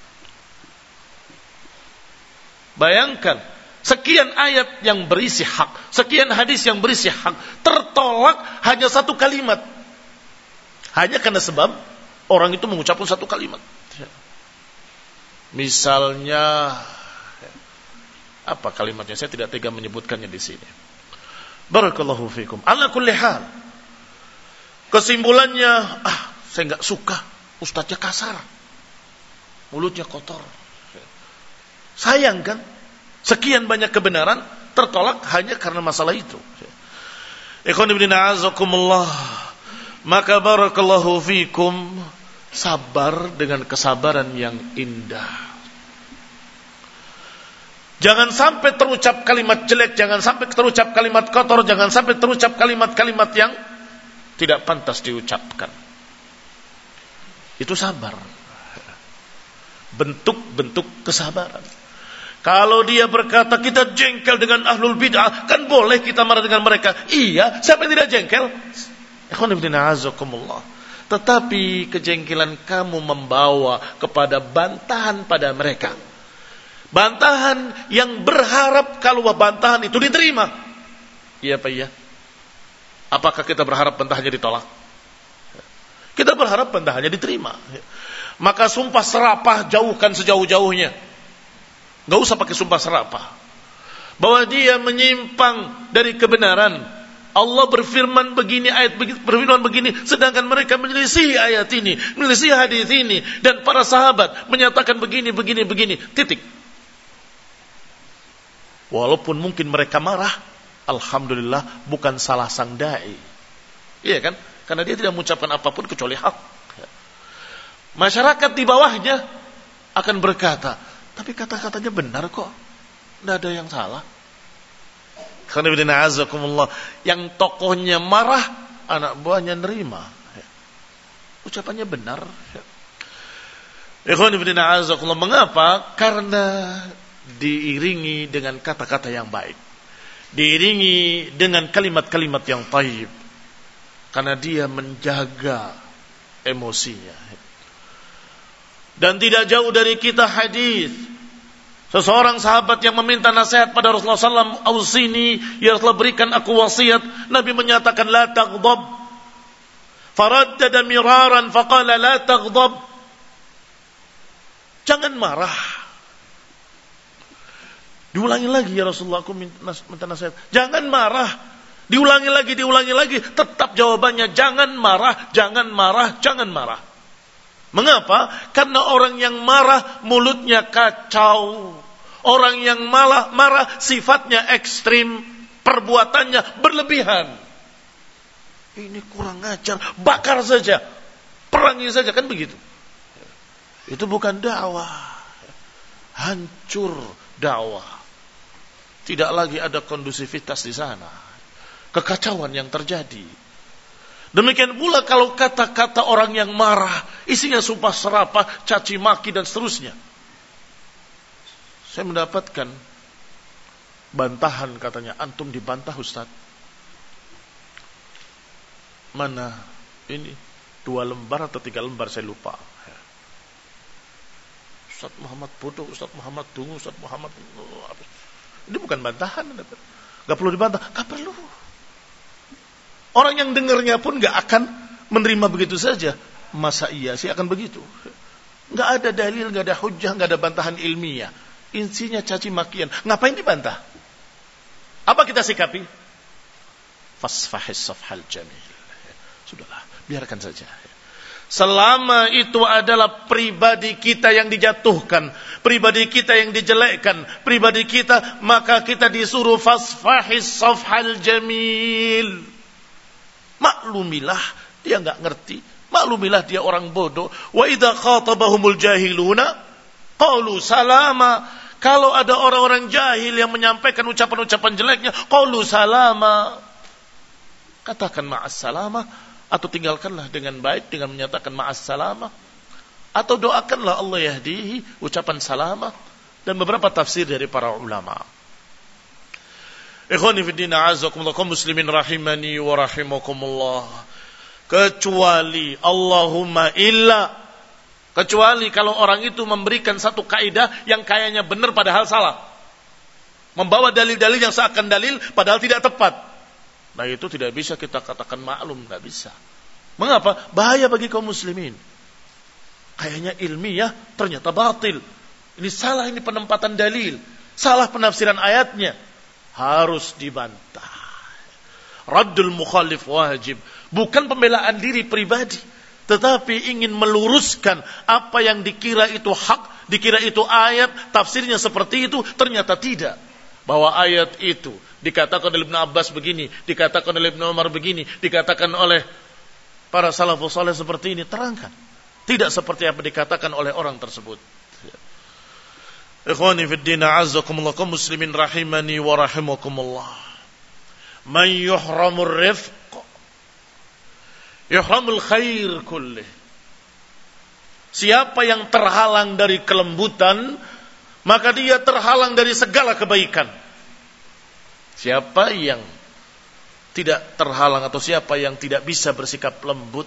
S1: Bayangkan, sekian ayat yang berisi hak, sekian hadis yang berisi hak, tertolak hanya satu kalimat. Hanya karena sebab orang itu mengucapkan satu kalimat. Misalnya, apa kalimatnya? Saya tidak tega menyebutkannya di sini. Barakallahu fikum. Ala kulli hal. Kesimpulannya, saya enggak suka ustadznya kasar. Mulutnya kotor. Sayang kan? Sekian banyak kebenaran tertolak hanya karena masalah itu. Ikhwan ibn a'azakumullah. Maka barakallahu fikum, sabar dengan kesabaran yang indah. Jangan sampai terucap kalimat jelek, jangan sampai terucap kalimat kotor, jangan sampai terucap kalimat-kalimat yang tidak pantas diucapkan. Itu sabar. Bentuk-bentuk kesabaran. Kalau dia berkata kita jengkel dengan ahlul bid'ah, kan boleh kita marah dengan mereka. Iya, siapa yang tidak jengkel? Ikhwan fillah a'azakumullah. Tetapi kejengkelan kamu membawa kepada bantahan pada mereka. Bantahan yang berharap kalau bantahan itu diterima. Iya Pak, iya. Apakah kita berharap bantahannya ditolak? Kita berharap bantahannya diterima. Maka sumpah serapah jauhkan sejauh-jauhnya. Gak usah pakai sumpah serapah. Bahwa dia menyimpang dari kebenaran. Allah berfirman begini, ayat berfirman begini, sedangkan mereka menyelisihi ayat ini, menyelisihi hadis ini, dan para sahabat menyatakan begini, begini, begini. Titik. Walaupun mungkin mereka marah, alhamdulillah bukan salah sang dai. Iya kan? Karena dia tidak mengucapkan apapun kecuali hak. Masyarakat di bawahnya akan berkata, tapi kata-katanya benar kok. Tidak ada yang salah. Yang tokohnya marah, anak buahnya nerima. Ucapannya benar. Mengapa? Karena diiringi dengan kata-kata yang baik, diiringi dengan kalimat-kalimat yang thayyib, karena dia menjaga emosinya. Dan tidak jauh dari kita hadis seseorang sahabat yang meminta nasihat pada Rasulullah SAW, "Ausini ya Rasulullah, berikan aku wasiat." Nabi menyatakan, "La taghdab." Faraddada miraran faqala, "La taghdab." Jangan marah. Diulangi lagi, ya Rasulullah, aku minta nasihat. Jangan marah. Diulangi lagi. Tetap jawabannya, jangan marah, jangan marah, jangan marah. Mengapa? Karena orang yang marah mulutnya kacau. Orang yang marah sifatnya ekstrim, perbuatannya berlebihan. Ini kurang ajar, bakar saja, perangi saja, kan begitu. Itu bukan dakwah. Hancur dakwah. Tidak lagi ada kondusivitas di sana. Kekacauan yang terjadi. Demikian pula kalau kata-kata orang yang marah, isinya sumpah serapah, caci maki dan seterusnya. Saya mendapatkan bantahan, katanya, antum dibantah Ustaz. Mana ini? 2 lembar atau 3 lembar, saya lupa. Ustaz Muhammad bodoh, Ustaz Muhammad dungu, Ustaz Muhammad. Ini bukan bantahan. Gak perlu dibantah, gak perlu. Orang yang dengarnya pun gak akan menerima begitu saja. Masa iya sih akan begitu? Gak ada dalil, gak ada hujjah, gak ada bantahan ilmiah. Insinya caci makian. Ngapain dibantah? Apa kita sikapi? Fasfahis safhal jamil. Sudahlah, biarkan saja. Selama itu adalah pribadi kita yang dijatuhkan, pribadi kita yang dijelekkan, pribadi kita, maka kita disuruh fasfahis safhal jamil. Maklumilah dia enggak ngerti, maklumilah dia orang bodoh. Wa idza khatabahumul jahiluna qalu salama. Kalau ada orang-orang jahil yang menyampaikan ucapan-ucapan jeleknya, qalu salama. Katakan ma'as salama, atau tinggalkanlah dengan baik dengan menyatakan ma'as salama, atau doakanlah Allah yahdihi, ucapan salama, dan beberapa tafsir dari para ulama. Ikhwani fi din, a'azzakumullah, kaum muslimin rahimani wa rahimakumullah. Kecuali Allahumma illa, kecuali kalau orang itu memberikan satu kaidah yang kayaknya benar padahal salah. Membawa dalil-dalil yang seakan dalil padahal tidak tepat. Nah itu tidak bisa kita katakan maklum, tidak bisa. Mengapa? Bahaya bagi kaum muslimin. Kayaknya ilmiah, ternyata batil. Ini salah, ini penempatan dalil. Salah penafsiran ayatnya. Harus dibantah. Raddul mukhalif wajib. Bukan pembelaan diri pribadi, tetapi ingin meluruskan apa yang dikira itu hak, dikira itu ayat, tafsirnya seperti itu, ternyata tidak. Bahwa ayat itu dikatakan oleh Ibnu Abbas begini, dikatakan oleh Ibnu Umar begini, dikatakan oleh para salafus saleh seperti ini, terangkan. Tidak seperti apa dikatakan oleh orang tersebut. Ikhwani fid din, a'azzakumullah, kaum muslimin rahimani wa rahimakumullah. Man yuhramur rifq yuhramul khair kullih. Siapa yang terhalang dari kelembutan, maka dia terhalang dari segala kebaikan. Siapa yang tidak terhalang atau siapa yang tidak bisa bersikap lembut,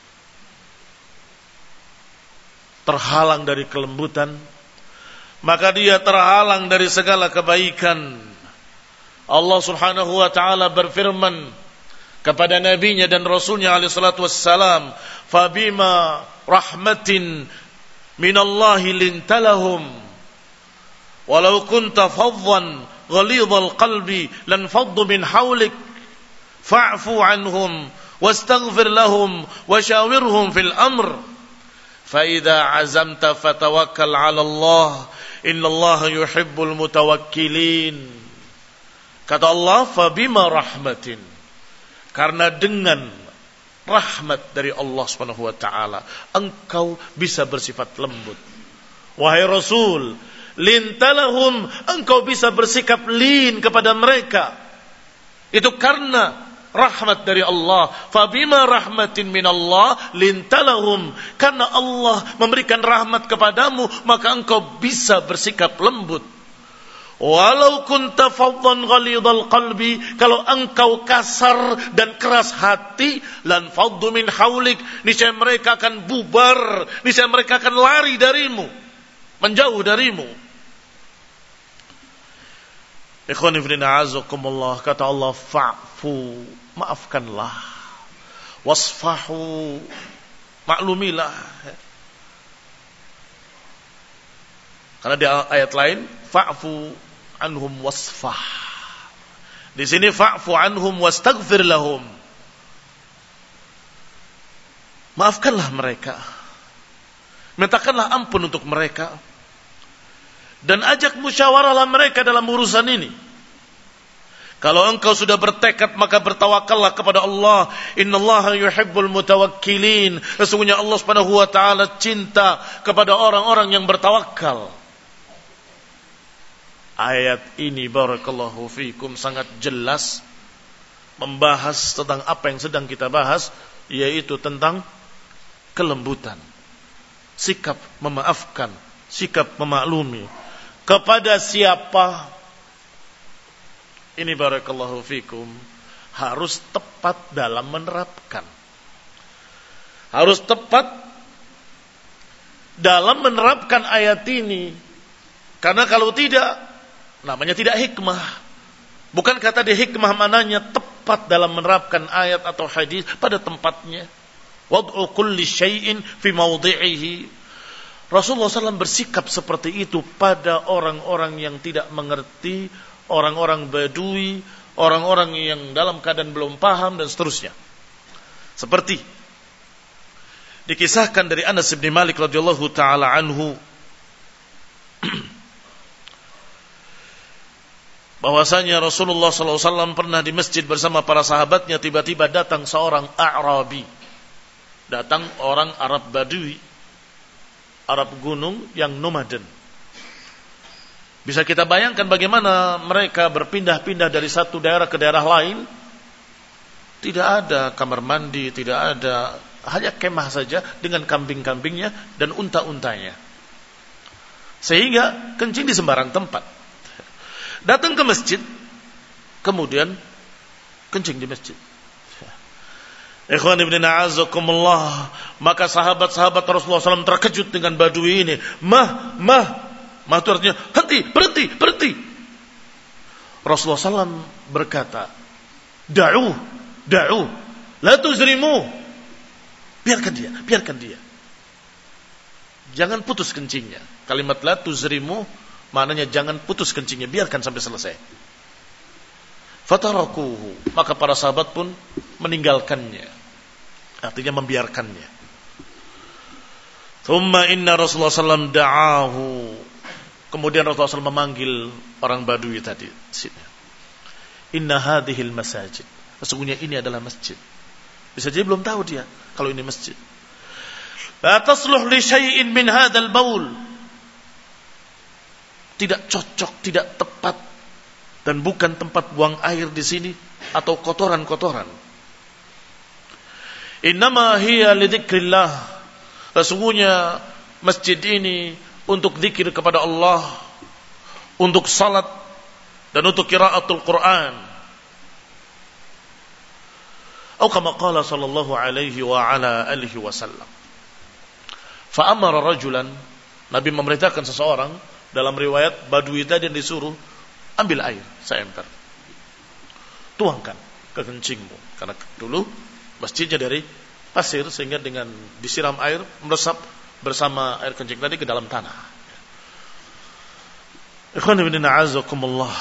S1: terhalang dari kelembutan, maka dia terhalang dari segala kebaikan. Allah Subhanahu wa taala berfirman kepada nabinya dan rasulnya alaihi salatu wassalam, fabima rahmatin minallahi lintalahum walau kunta faddan ghalidhal qalbi lanfaddu min hawlik fa'fu anhum wastaghfir lahum washawirhum fil amr fa idza azamta fatawakkal 'ala Allah innallaha yuhibbul mutawakkilin. Kata Allah, fabima rahmatin, karena dengan rahmat dari Allah Subhanahu wa taala engkau bisa bersifat lembut. Wahai Rasul, lintalahum, engkau bisa bersikap lin kepada mereka. Itu karena rahmat dari Allah. Fabima rahmatin minallah lintalahum, karena Allah memberikan rahmat kepadamu, maka engkau bisa bersikap lembut. Walau kunta faddan ghalidhal qalbi, kalau engkau kasar dan keras hati, lan faddu min haulik, niscaya mereka akan bubar, niscaya mereka akan lari darimu, menjauh darimu. Ikhwan fillah a'azzakumullah, kata Allah, fa'fu, maafkanlah, wasfahu, maklumilah. Karena di ayat lain, fa'fu anhum wasfah. Di sini fa'fu anhum wastaghfir lahum. Maafkanlah mereka, mintakanlah ampun untuk mereka, dan ajak musyawarahlah mereka dalam urusan ini. Kalau engkau sudah bertekad, maka bertawakallah kepada Allah. Innallaha yuhibbul mutawakkilin. Sesungguhnya Allah Subhanahu wa taala cinta kepada orang-orang yang bertawakal. Ayat ini barakallahu fikum sangat jelas membahas tentang apa yang sedang kita bahas, yaitu tentang kelembutan, sikap memaafkan, sikap memaklumi. Kepada siapa? Ini barakallahu fikum harus tepat dalam menerapkan. Harus tepat dalam menerapkan ayat ini. Karena kalau tidak, namanya tidak hikmah. Bukan kata di hikmah mananya tepat dalam menerapkan ayat atau hadis pada tempatnya. Wad'u kulli syai'in fi mawdi'ihi. Rasulullah SAW bersikap seperti itu pada orang-orang yang tidak mengerti, orang-orang Badui, orang-orang yang dalam keadaan belum paham dan seterusnya. Seperti dikisahkan dari Anas bin Malik radhiyallahu taala anhu bahwasanya Rasulullah SAW pernah di masjid bersama para sahabatnya, tiba-tiba datang seorang A'rabi, datang orang Arab Badui, Arab gunung yang nomaden. Bisa kita bayangkan bagaimana mereka berpindah-pindah dari satu daerah ke daerah lain. Tidak ada kamar mandi, tidak ada, hanya kemah saja dengan kambing-kambingnya dan unta-untanya. Sehingga kencing di sembarang tempat. Datang ke masjid, kemudian kencing di masjid. Ikhwan ibn a'azakumullah, maka sahabat-sahabat Rasulullah SAW terkejut dengan badui ini. Mah itu artinya henti, berhenti. Rasulullah SAW berkata, da'u, la tuzrimu. Biarkan dia. Jangan putus kencingnya. Kalimat la tuzrimu maknanya jangan putus kencingnya, biarkan sampai selesai. Fatarakuhu, maka para sahabat pun meninggalkannya, artinya membiarkannya. Thumma inna Rasulullah SAW da'ahu, kemudian Rasulullah SAW memanggil orang Badui tadi. Inna hadhil masajid, sesungguhnya ini adalah masjid. Bisa jadi belum tahu dia kalau ini masjid. La tasluh li syai'in min hadzal baul, tidak cocok, tidak tepat, dan bukan tempat buang air di sini atau kotoran-kotoran. Innama hiya lidzikrillah, sesungguhnya masjid ini untuk zikir kepada Allah, untuk salat dan untuk qiraatul Quran. Atau kama qala sallallahu alaihi wa ala alihi wasallam. Fa amara rajulan, Nabi memerintahkan seseorang, dalam riwayat Badui tadi yang disuruh ambil air seember, tuangkan ke kencingmu, karena dulu masjidnya dari pasir sehingga dengan disiram air meresap bersama air kencing tadi ke dalam tanah. Ikhwan ibn a'azakumullah,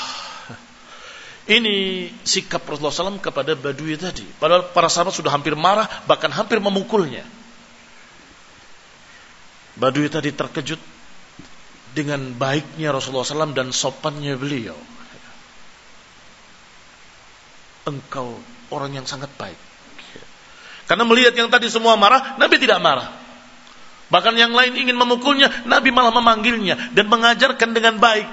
S1: ini sikap Rasulullah SAW kepada Badui tadi. Padahal para sahabat sudah hampir marah, bahkan hampir memukulnya. Badui tadi terkejut dengan baiknya Rasulullah SAW dan sopannya beliau. Engkau orang yang sangat baik. Karena melihat yang tadi semua marah, Nabi tidak marah. Bahkan yang lain ingin memukulnya, Nabi malah memanggilnya dan mengajarkan dengan baik.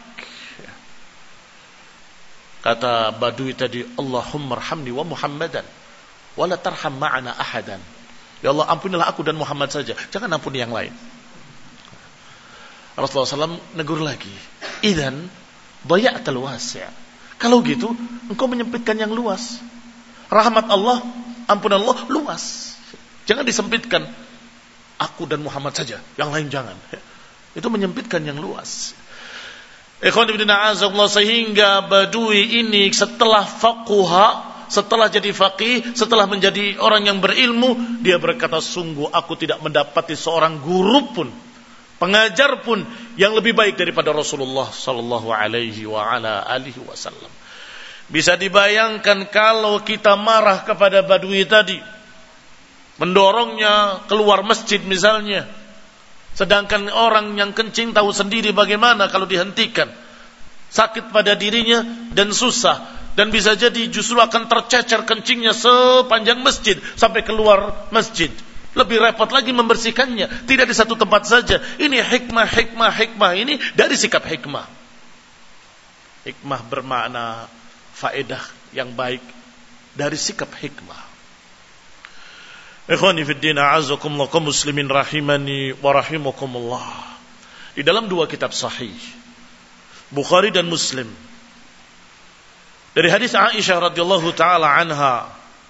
S1: Kata Badui tadi, Allahumma arhamni wa Muhammadan wa la tarham ma'ana ahadan. Ya Allah, ampunilah aku dan Muhammad saja, jangan ampuni yang lain. Rasulullah SAW negur lagi, idzan daya'tal wasi'. Kalau gitu, engkau menyempitkan yang luas. Rahmat Allah, ampunan Allah luas. Jangan disempitkan. Aku dan Muhammad saja, yang lain jangan. Itu menyempitkan yang luas. Ikhwan ibn a'azakumullah, sehingga Badui ini setelah faqaha, setelah jadi faqih, setelah menjadi orang yang berilmu, dia berkata, sungguh aku tidak mendapati seorang guru pun, pengajar pun yang lebih baik daripada Rasulullah sallallahu alaihi wa ala alihi wasallam. Bisa dibayangkan kalau kita marah kepada Badui tadi, mendorongnya keluar masjid misalnya, sedangkan orang yang kencing tahu sendiri bagaimana kalau dihentikan, sakit pada dirinya dan susah, dan bisa jadi justru akan tercecer kencingnya sepanjang masjid sampai keluar masjid. Lebih repot lagi membersihkannya, tidak di satu tempat saja. Ini hikmah ini dari sikap hikmah. Hikmah bermakna faedah yang baik dari sikap hikmah. Ikhwani fid din, a'azakumullah, kaum muslimin rahimani wa rahimakumullah. Di dalam dua kitab sahih, Bukhari dan Muslim, dari hadis Aisyah radhiyallahu taala anha,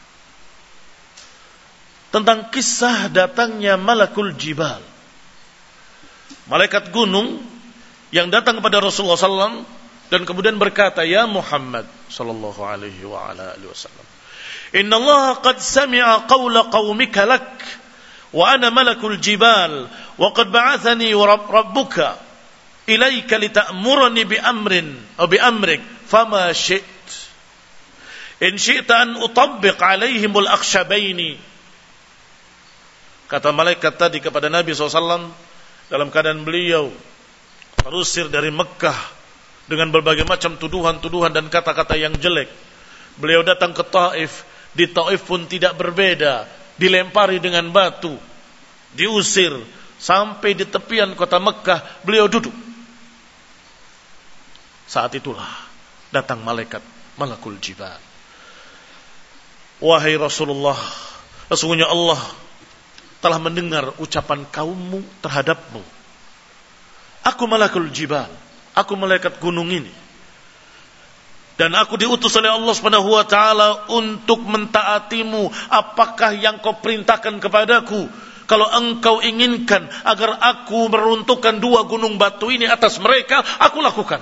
S1: tentang kisah datangnya malakul jibal, malaikat gunung yang datang kepada Rasulullah SAW dan kemudian berkata, ya Muhammad sallallahu alaihi wa ala alihi wasallam, inna Allah qad sami'a qawla qawmika lak wa ana malakul jibal wa qad ba'athani rabbuka ilayka lita'murani bi amrik fama syi't in syi'ta an utabbiq alaihimul akhshabaini. Kata malaikat tadi kepada Nabi SAW dalam keadaan beliau terusir dari Mekah dengan berbagai macam tuduhan-tuduhan dan kata-kata yang jelek. Beliau datang ke Taif, di Taif pun tidak berbeda, dilempari dengan batu, diusir, sampai di tepian kota Mekah beliau duduk. Saat itulah datang malakul jibal. Wahai Rasulullah, sesungguhnya Allah telah mendengar ucapan kaummu terhadapmu. Aku malakul jibal, aku malaikat gunung ini. Dan aku diutus oleh Allah Subhanahu wa taala untuk mentaatimu. Apakah yang kau perintahkan kepadaku? Kalau engkau inginkan agar aku meruntuhkan 2 gunung batu ini atas mereka, aku lakukan.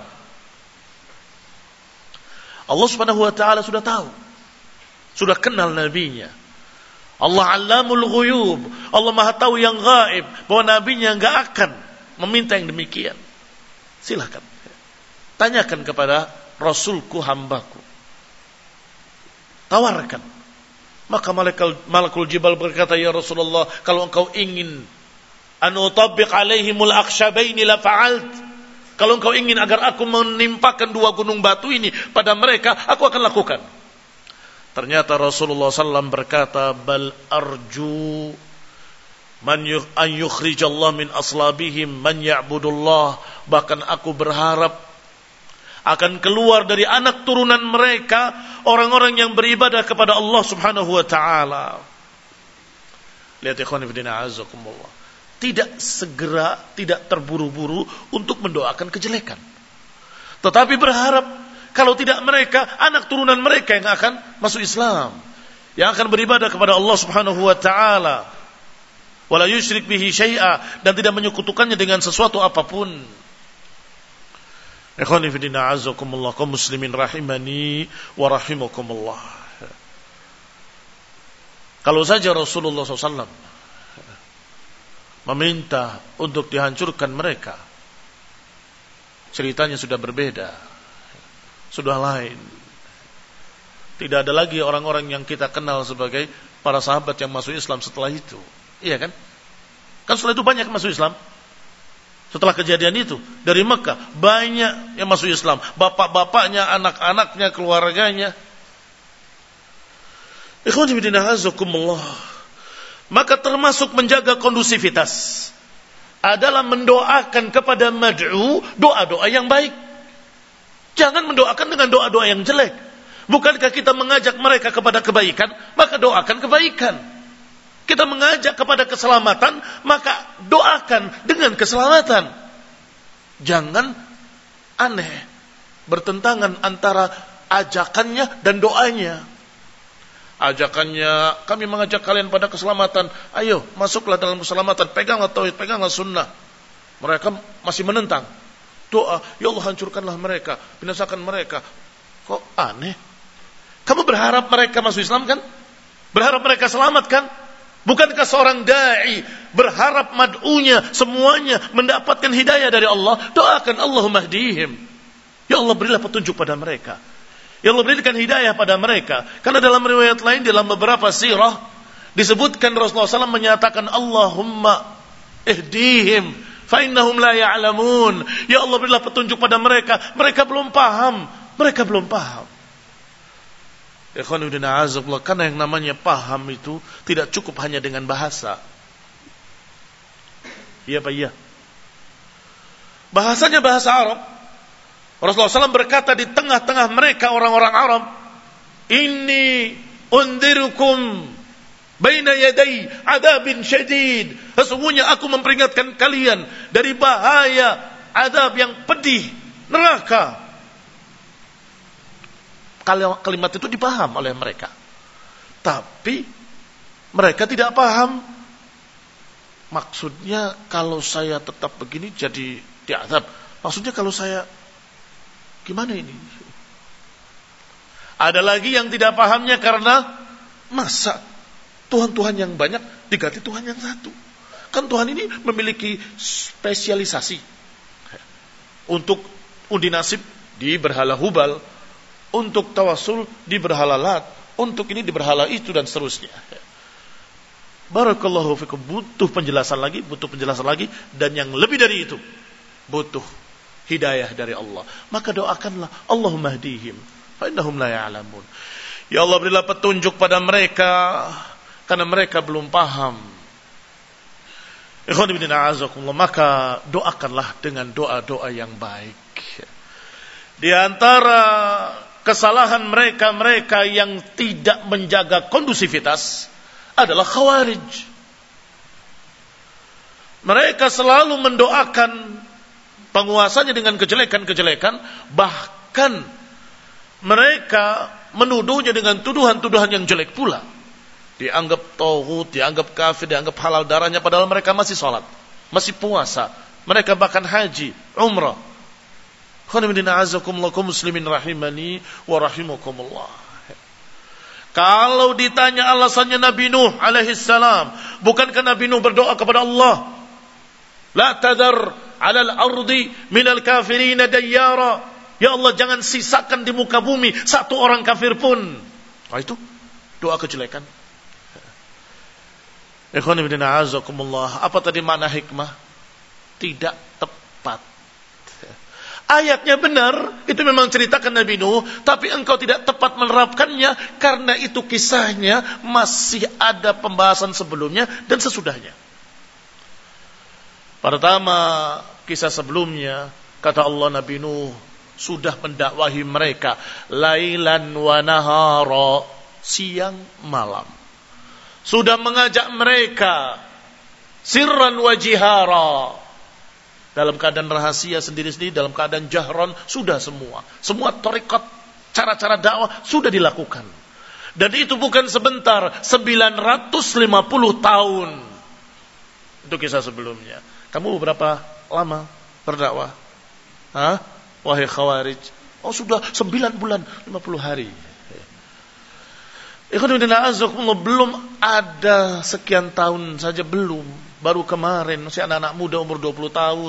S1: Allah Subhanahu wa taala sudah tahu. Sudah kenal nabinya. Allah Allamul Ghuyub. Allah Maha tahu yang gaib, bahwa nabinya enggak akan meminta yang demikian. Silakan. Tanyakan kepada Rasulku, hambaku. Tawarkan. Maka malakul jibal berkata, ya Rasulullah, kalau engkau ingin an utabbiq alaihimul akhshabaini la fa'alt. Kalau engkau ingin agar aku menimpakan 2 gunung batu ini pada mereka, aku akan lakukan. Ternyata Rasulullah SAW berkata, bal arju an yukhrijallah min aslabihim man ya'budullah. Bahkan aku berharap akan keluar dari anak turunan mereka orang-orang yang beribadah kepada Allah Subhanahu wa taala. Lihat ikhwan fillah azakumullah. Tidak segera, tidak terburu-buru untuk mendoakan kejelekan. Tetapi berharap kalau tidak mereka, anak turunan mereka yang akan masuk Islam, yang akan beribadah kepada Allah Subhanahu wa taala. Wala yusyrik bihi syai'a, dan tidak menyekutukannya dengan sesuatu apapun. Ikhwani fi din a'azzakumullah, kaum muslimin rahimani wa rahimakumullah. Kalau saja Rasulullah SAW meminta untuk dihancurkan mereka, ceritanya sudah berbeda, sudah lain. Tidak ada lagi orang-orang yang kita kenal sebagai para sahabat yang masuk Islam setelah itu. Iya kan? Kan setelah itu banyak yang masuk Islam. Setelah kejadian itu, dari Mekah banyak yang masuk Islam, bapak-bapaknya, anak-anaknya, keluarganya. Ikhwan fillah azakumullah. Maka termasuk menjaga kondusivitas adalah mendoakan kepada mad'u doa-doa yang baik. Jangan mendoakan dengan doa-doa yang jelek. Bukankah kita mengajak mereka kepada kebaikan, maka doakan kebaikan. Kita mengajak kepada keselamatan, maka doakan dengan keselamatan. Jangan aneh, bertentangan antara ajakannya dan doanya. Ajakannya, kami mengajak kalian pada keselamatan. Ayo, masuklah dalam keselamatan. Peganglah tauhid, peganglah sunnah. Mereka masih menentang. Doa, ya Allah hancurkanlah mereka, binasakan mereka. Kok aneh? Kamu berharap mereka masuk Islam kan? Berharap mereka selamat kan? Bukankah seorang da'i berharap mad'unya semuanya mendapatkan hidayah dari Allah? Doakan Allahumma hdihim. Ya Allah berilah petunjuk pada mereka. Ya Allah berikan hidayah pada mereka. Karena dalam riwayat lain, dalam beberapa sirah disebutkan Rasulullah SAW menyatakan Allahumma ihdihim fa innahum la ya'lamun. Ya Allah berilah petunjuk pada mereka. Mereka belum paham. Mereka belum paham. Karena yang namanya paham itu tidak cukup hanya dengan bahasa. Iya Pak, iya. Bahasanya bahasa Arab. Rasulullah SAW berkata di tengah-tengah mereka orang-orang Arab, Inni undirukum baina yaday adabin syadid. Sesungguhnya aku memperingatkan kalian dari bahaya adab yang pedih, neraka. Kalimat itu dipaham oleh mereka. Tapi mereka tidak paham. Maksudnya kalau saya tetap begini jadi diazab. Maksudnya kalau saya gimana ini? Ada lagi yang tidak pahamnya karena masa Tuhan-Tuhan yang banyak diganti Tuhan yang satu. Kan Tuhan ini memiliki spesialisasi. Untuk undi nasib di berhala Hubal, untuk tawasul di berhala Lat, untuk ini di berhala itu dan seterusnya. Barakallahu fikum. Butuh penjelasan lagi, dan yang lebih dari itu butuh hidayah dari Allah. Maka doakanlah Allahumma hdihim fa innahum la ya'lamun. Ya Allah berilah petunjuk pada mereka karena mereka belum paham. Ikhwan fillah a'azakumullah, maka doakanlah dengan doa-doa yang baik. Di antara kesalahan mereka yang tidak menjaga kondusivitas adalah Khawarij. Mereka selalu mendoakan penguasanya dengan kejelekan-kejelekan, bahkan mereka menuduhnya dengan tuduhan-tuduhan yang jelek pula. Dianggap tauhid, dianggap kafir, dianggap halal darahnya, padahal mereka masih sholat, masih puasa, mereka bahkan haji, umrah. Muslimin rahimani wa rahimakumullah. Kalau ditanya alasannya Nabi Nuh alaihi salam, bukankah Nabi Nuh berdoa kepada Allah, la tadar 'alal ardi minal kafirin dayyara, ya Allah jangan sisakan di muka bumi satu orang kafir pun. Itu doa kejelekan. Ikhwan fillah a'azakumullah. Apa tadi makna hikmah? Tidak tepat. Ayatnya benar, itu memang ceritakan Nabi Nuh, tapi engkau tidak tepat menerapkannya karena itu kisahnya masih ada pembahasan sebelumnya dan sesudahnya. Pertama, kisah sebelumnya, kata Allah, Nabi Nuh sudah mendakwahi mereka lailan wa nahara, siang malam. Sudah mengajak mereka sirran wa jihara, dalam keadaan rahasia sendiri-sendiri, dalam keadaan jahron, sudah semua. Semua thariqat, cara-cara dakwah sudah dilakukan. Dan itu bukan sebentar, 950 tahun. Itu kisah sebelumnya. Kamu berapa lama berdakwah? Wahai Khawarij. Sudah 9 bulan, 50 hari. Belum ada sekian tahun saja, belum. Baru kemarin, masih anak-anak muda umur 20 tahun.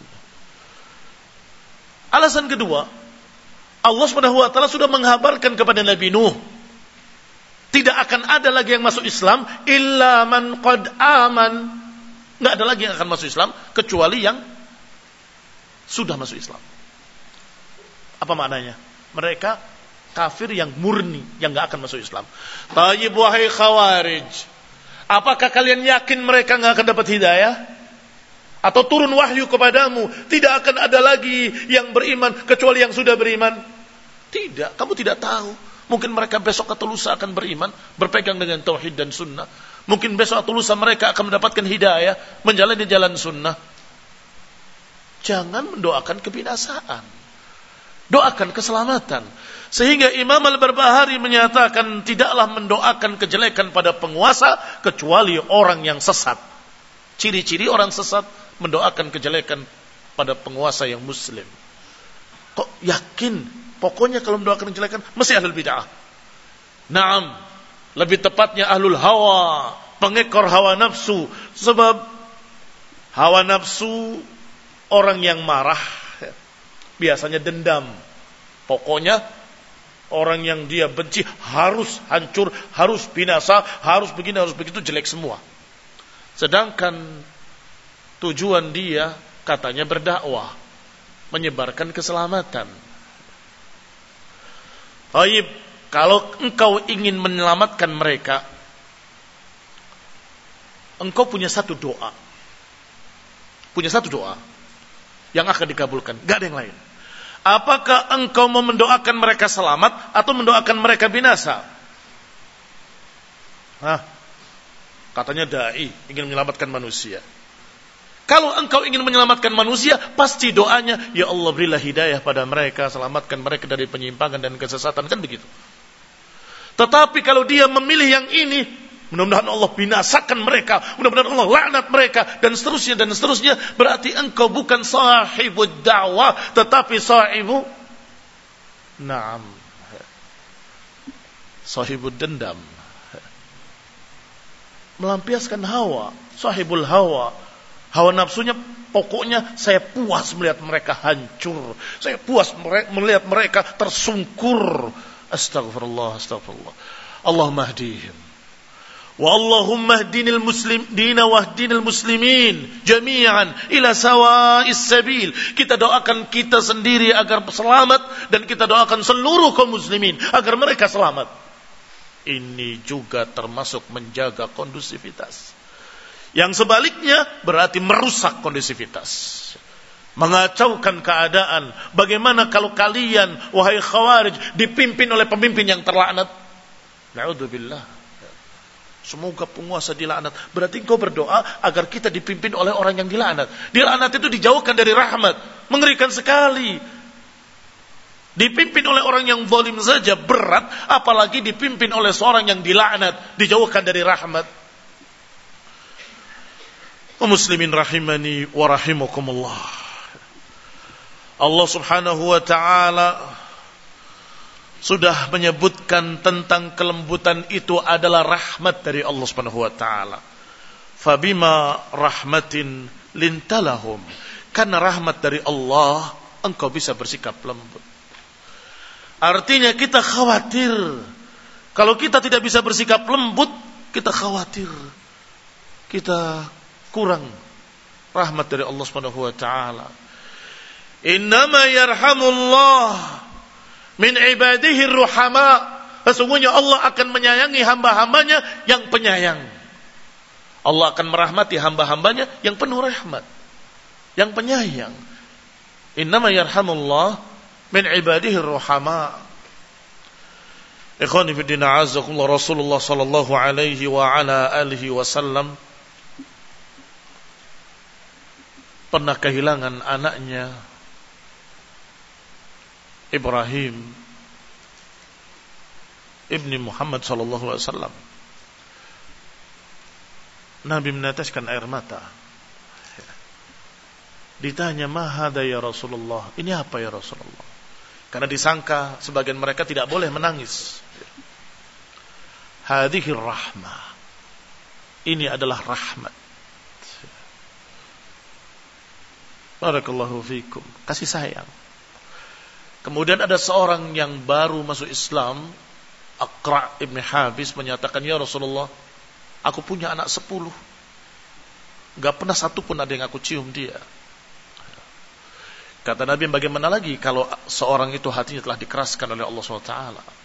S1: Alasan kedua, Allah SWT sudah menghabarkan kepada Nabi Nuh, tidak akan ada lagi yang masuk Islam illa man qad aman. Enggak ada lagi yang akan masuk Islam kecuali yang sudah masuk Islam. Apa maknanya? Mereka kafir yang murni, yang enggak akan masuk Islam. Tayyib wahai Khawarij, apakah kalian yakin mereka enggak akan dapat hidayah? Atau turun wahyu kepadamu, tidak akan ada lagi yang beriman kecuali yang sudah beriman? Tidak, kamu tidak tahu. Mungkin mereka besok atau lusa akan beriman, berpegang dengan tauhid dan sunnah. Mungkin besok atau lusa mereka akan mendapatkan hidayah, menjalani jalan sunnah. Jangan mendoakan kebinasaan, doakan keselamatan. Sehingga Imam Al-Barbahari menyatakan, tidaklah mendoakan kejelekan pada penguasa kecuali orang yang sesat. Ciri-ciri orang sesat mendoakan kejelekan pada penguasa yang muslim. Kok yakin? Pokoknya kalau mendoakan kejelekan mesti ahlul bid'ah. Naam, lebih tepatnya ahlul hawa, pengekor hawa nafsu. Sebab hawa nafsu orang yang marah biasanya dendam. Pokoknya orang yang dia benci harus hancur, harus binasa, harus begini, harus begitu, jelek semua. Sedangkan tujuan dia katanya berdakwah, menyebarkan keselamatan. Baik, kalau engkau ingin menyelamatkan mereka, engkau punya satu doa. Punya satu doa yang akan dikabulkan, gak ada yang lain. Apakah engkau mau mendoakan mereka selamat atau mendoakan mereka binasa? Katanya dai ingin menyelamatkan manusia. Kalau engkau ingin menyelamatkan manusia, pasti doanya, ya Allah berilah hidayah pada mereka, selamatkan mereka dari penyimpangan dan kesesatan, kan begitu. Tetapi kalau dia memilih yang ini, mudah-mudahan Allah binasakan mereka, mudah-mudahan Allah laknat mereka, dan seterusnya, berarti engkau bukan sahibud da'wah, tetapi sahibud dendam. Melampiaskan hawa, sahibul hawa. Hawa nafsunya pokoknya saya puas melihat mereka hancur, saya puas melihat mereka tersungkur. Astagfirullah. Allahumma hdihim wa Allahumma hdinil muslimina wahdinil muslimin jami'an ila sawa'is sabil. Kita doakan kita sendiri agar selamat, dan kita doakan seluruh kaum muslimin agar mereka selamat. Ini juga termasuk menjaga kondusivitas. Yang sebaliknya berarti merusak kondusivitas, mengacaukan keadaan. Bagaimana kalau kalian, wahai Khawarij, dipimpin oleh pemimpin yang terlaknat? Na'udzubillah. Semoga penguasa dilaknat. Berarti engkau berdoa agar kita dipimpin oleh orang yang dilaknat. Dilaknat itu dijauhkan dari rahmat. Mengerikan sekali. Dipimpin oleh orang yang zalim saja berat, apalagi dipimpin oleh seorang yang dilaknat, dijauhkan dari rahmat. Muslimin rahimani wa rahimakumullah. Allah Subhanahu wa taala sudah menyebutkan tentang kelembutan itu adalah rahmat dari Allah Subhanahu wa taala. Fabima rahmatin lintalahum. Karena rahmat dari Allah, engkau bisa bersikap lembut. Artinya kita khawatir. Kalau kita tidak bisa bersikap lembut, kita khawatir kita kurang rahmat dari Allah Subhanahu wa taala. Innama yarhamullah min ibadihi ruhama. Sesungguhnya Allah akan menyayangi hamba-hambanya yang penyayang. Allah akan merahmati hamba-hambanya yang penuh rahmat, yang penyayang. Innama yarhamullah min ibadihi ruhama. Ikhwani fi din, a'azzakumullah, Rasulullah sallallahu alaihi wa ala alihi wasallam pernah kehilangan anaknya Ibrahim ibni Muhammad sallallahu alaihi wasallam. Nabi meneteskan air mata. Ditanya, "Ma hadza ya Rasulullah?" Ini apa ya Rasulullah? Karena disangka sebagian mereka tidak boleh menangis. Hadhihi rahmah. Ini adalah rahmat. Barakallahu fikum. Kasih sayang. Kemudian ada seorang yang baru masuk Islam, Aqra' ibn Habis, menyatakan, "Ya Rasulullah, aku punya anak 10. Gak pernah satu pun ada yang aku cium dia." Kata Nabi, bagaimana lagi kalau seorang itu hatinya telah dikeraskan oleh Allah SWT.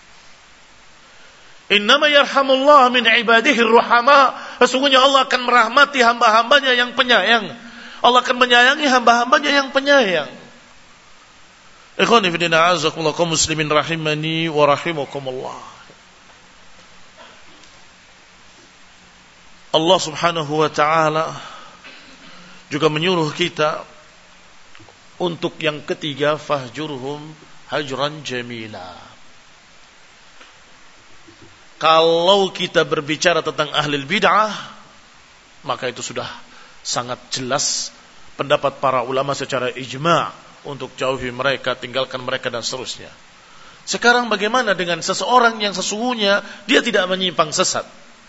S1: Innama yarhamullah min ibadihi ruhama. Sesungguhnya Allah akan merahmati hamba-hambanya yang penyayang. Allah akan menyayangi hamba-hambanya yang penyayang. Ikhwani fi din, a'azzakumullah, kaum muslimin rahimani wa rahimakumullah. Allah Subhanahu wa ta'ala juga menyuruh kita untuk yang ketiga, fahjurhum hajran jamila. Kalau kita berbicara tentang ahlul bid'ah, maka itu sudah sangat jelas pendapat para ulama secara ijma' untuk jauhi mereka, tinggalkan mereka dan seterusnya. Sekarang bagaimana dengan seseorang yang sesungguhnya dia tidak menyimpang sesat,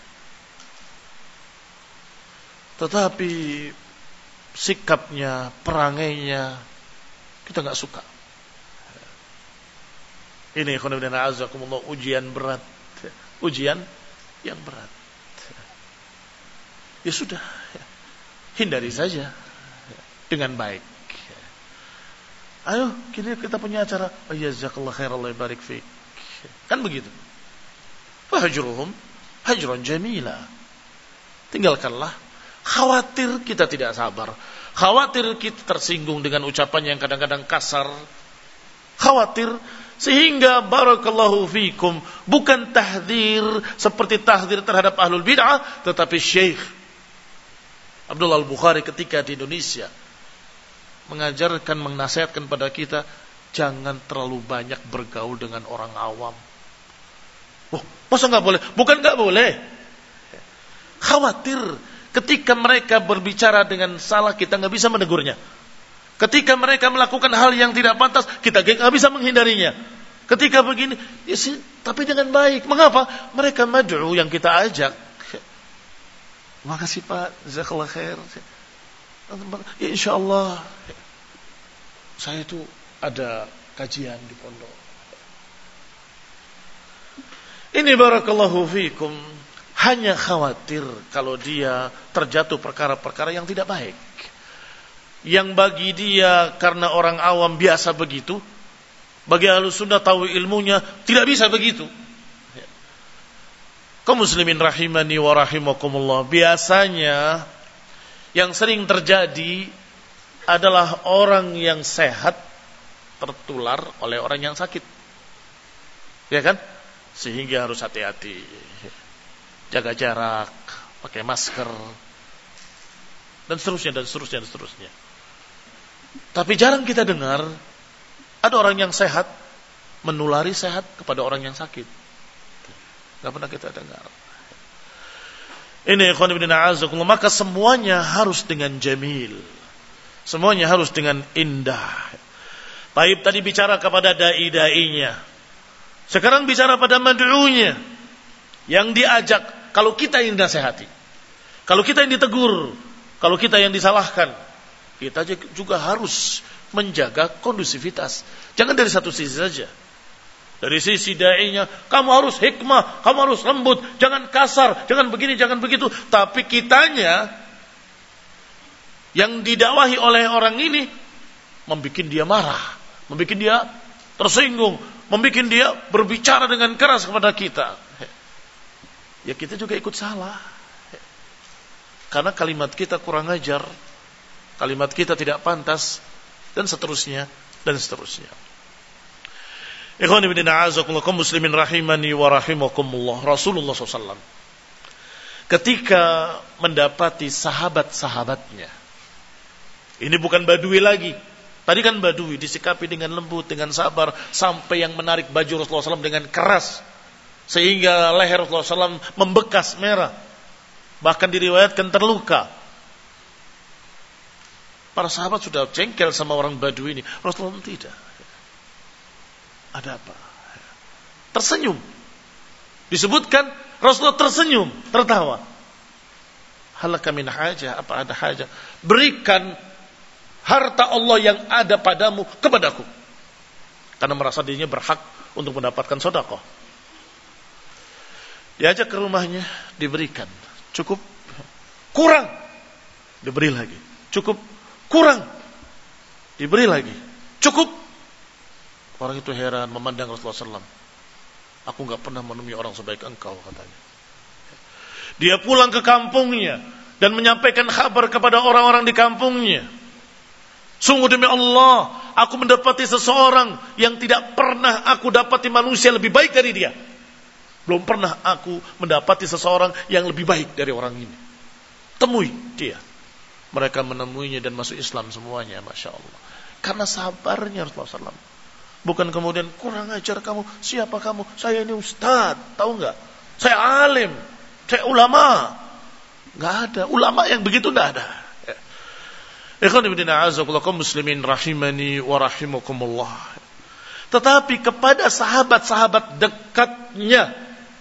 S1: tetapi sikapnya, perangainya kita enggak suka? Ini khonibina azakumullah, ujian berat. Ujian yang berat. Ya sudah, hindari saja dengan baik. Ayo, kini kita punya acara. Oh ya, jazakallah khair, Allah barik fiik. Kan begitu. Fahjurhum hajran jamila. Tinggalkanlah. Khawatir kita tidak sabar. Khawatir kita tersinggung dengan ucapan yang kadang-kadang kasar. Khawatir sehingga barakallahu fikum bukan tahdzir seperti tahdzir terhadap ahlul bid'ah, tetapi Syekh Abdullah Al-Bukhari ketika di Indonesia mengajarkan, menasihatkan pada kita, jangan terlalu banyak bergaul dengan orang awam. Oh, masa nggak boleh? Bukan nggak boleh. Khawatir ketika mereka berbicara dengan salah, kita nggak bisa menegurnya. Ketika mereka melakukan hal yang tidak pantas, kita nggak bisa menghindarinya. Ketika begini, ya sih, tapi dengan baik. Mengapa? Mereka mad'u yang kita ajak. Makasih Pak, jazakallah khair. Ya insyaallah, saya itu ada kajian di pondok. Ini barakallahu fikum, hanya khawatir kalau dia terjatuh perkara-perkara yang tidak baik, yang bagi dia karena orang awam biasa begitu, bagi ahlus sunnah tahu ilmunya tidak bisa begitu. Kaum muslimin rahimani wa rahimakumullah, biasanya yang sering terjadi adalah orang yang sehat tertular oleh orang yang sakit. Ya kan? Sehingga harus hati-hati. Jaga jarak, pakai masker, dan seterusnya, dan seterusnya, dan seterusnya. Tapi jarang kita dengar ada orang yang sehat menulari sehat kepada orang yang sakit. Enggak pernah kita dengar. Ini ikhwan fillah a'azakumullah, maka semuanya harus dengan jamil. Semuanya harus dengan indah. Taib tadi bicara kepada dai-dainya. Sekarang bicara pada mad'unya. Yang diajak, kalau kita yang dinasihati, kalau kita yang ditegur, kalau kita yang disalahkan, kita juga harus menjaga kondusivitas. Jangan dari satu sisi saja. Dari sisi dai-nya, kamu harus hikmah, kamu harus lembut, jangan kasar, jangan begini, jangan begitu. Tapi kitanya yang didakwahi oleh orang ini membuat dia marah, membuat dia tersinggung, membuat dia berbicara dengan keras kepada kita. Ya kita juga ikut salah. Karena kalimat kita kurang ajar, kalimat kita tidak pantas, dan seterusnya, dan seterusnya. Ikhwan ibn a'azakumullah, kaum muslimin rahimani wa rahimakumullah. Rasulullah SAW ketika mendapati sahabat-sahabatnya, ini bukan badui lagi. Tadi kan badui, disikapi dengan lembut, dengan sabar, sampai yang menarik baju Rasulullah SAW dengan keras, sehingga leher Rasulullah SAW membekas merah, bahkan diriwayatkan terluka. Para sahabat sudah jengkel sama orang badui ini. Rasulullah tidak. Ada apa? Tersenyum. Disebutkan Rasulullah tersenyum, tertawa. Halaka min hajah, apa ada hajah? Berikan harta Allah yang ada padamu kepadaku. Karena merasa dirinya berhak untuk mendapatkan sedekah. Diajak ke rumahnya, diberikan. Cukup? Kurang. Diberi lagi. Cukup? Kurang. Diberi lagi. Cukup? Orang itu heran memandang Rasulullah SAW. Aku enggak pernah menemui orang sebaik engkau, katanya. Dia pulang ke kampungnya dan menyampaikan kabar kepada orang-orang di kampungnya. Sungguh demi Allah, aku mendapati seseorang yang tidak pernah aku dapati manusia lebih baik dari dia. Belum pernah aku mendapati seseorang yang lebih baik dari orang ini. Temui dia. Mereka menemuinya dan masuk Islam semuanya, Masya Allah. Karena sabarnya Rasulullah SAW. Bukan kemudian kurang ajar kamu, siapa kamu? Saya ini ustaz, tahu enggak? Saya alim, saya ulama. Enggak ada, ulama yang begitu enggak ada. Ikhwan ibn a'azakumullah, kaum muslimin rahimani wa rahimakumullah. Tetapi kepada sahabat-sahabat dekatnya,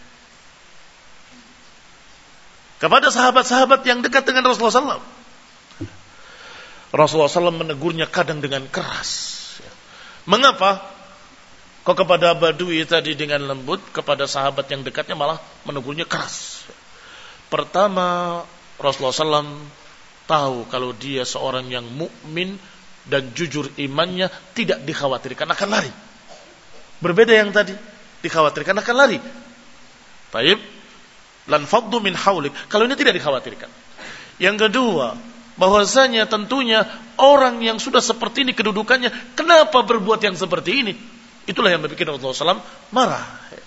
S1: kepada sahabat-sahabat yang dekat dengan Rasulullah SAW, Rasulullah SAW menegurnya kadang dengan keras. Mengapa? Kok kepada badui tadi dengan lembut, kepada sahabat yang dekatnya malah menegurnya keras? Pertama, Rasulullah SAW tahu kalau dia seorang yang mukmin dan jujur imannya, tidak dikhawatirkan akan lari. Berbeda yang tadi, dikhawatirkan akan lari. Taib, lan faddu min haulik. Kalau ini tidak dikhawatirkan. Yang kedua, bahwasanya tentunya orang yang sudah seperti ini kedudukannya, kenapa berbuat yang seperti ini? Itulah yang membuat Rasulullah SAW marah.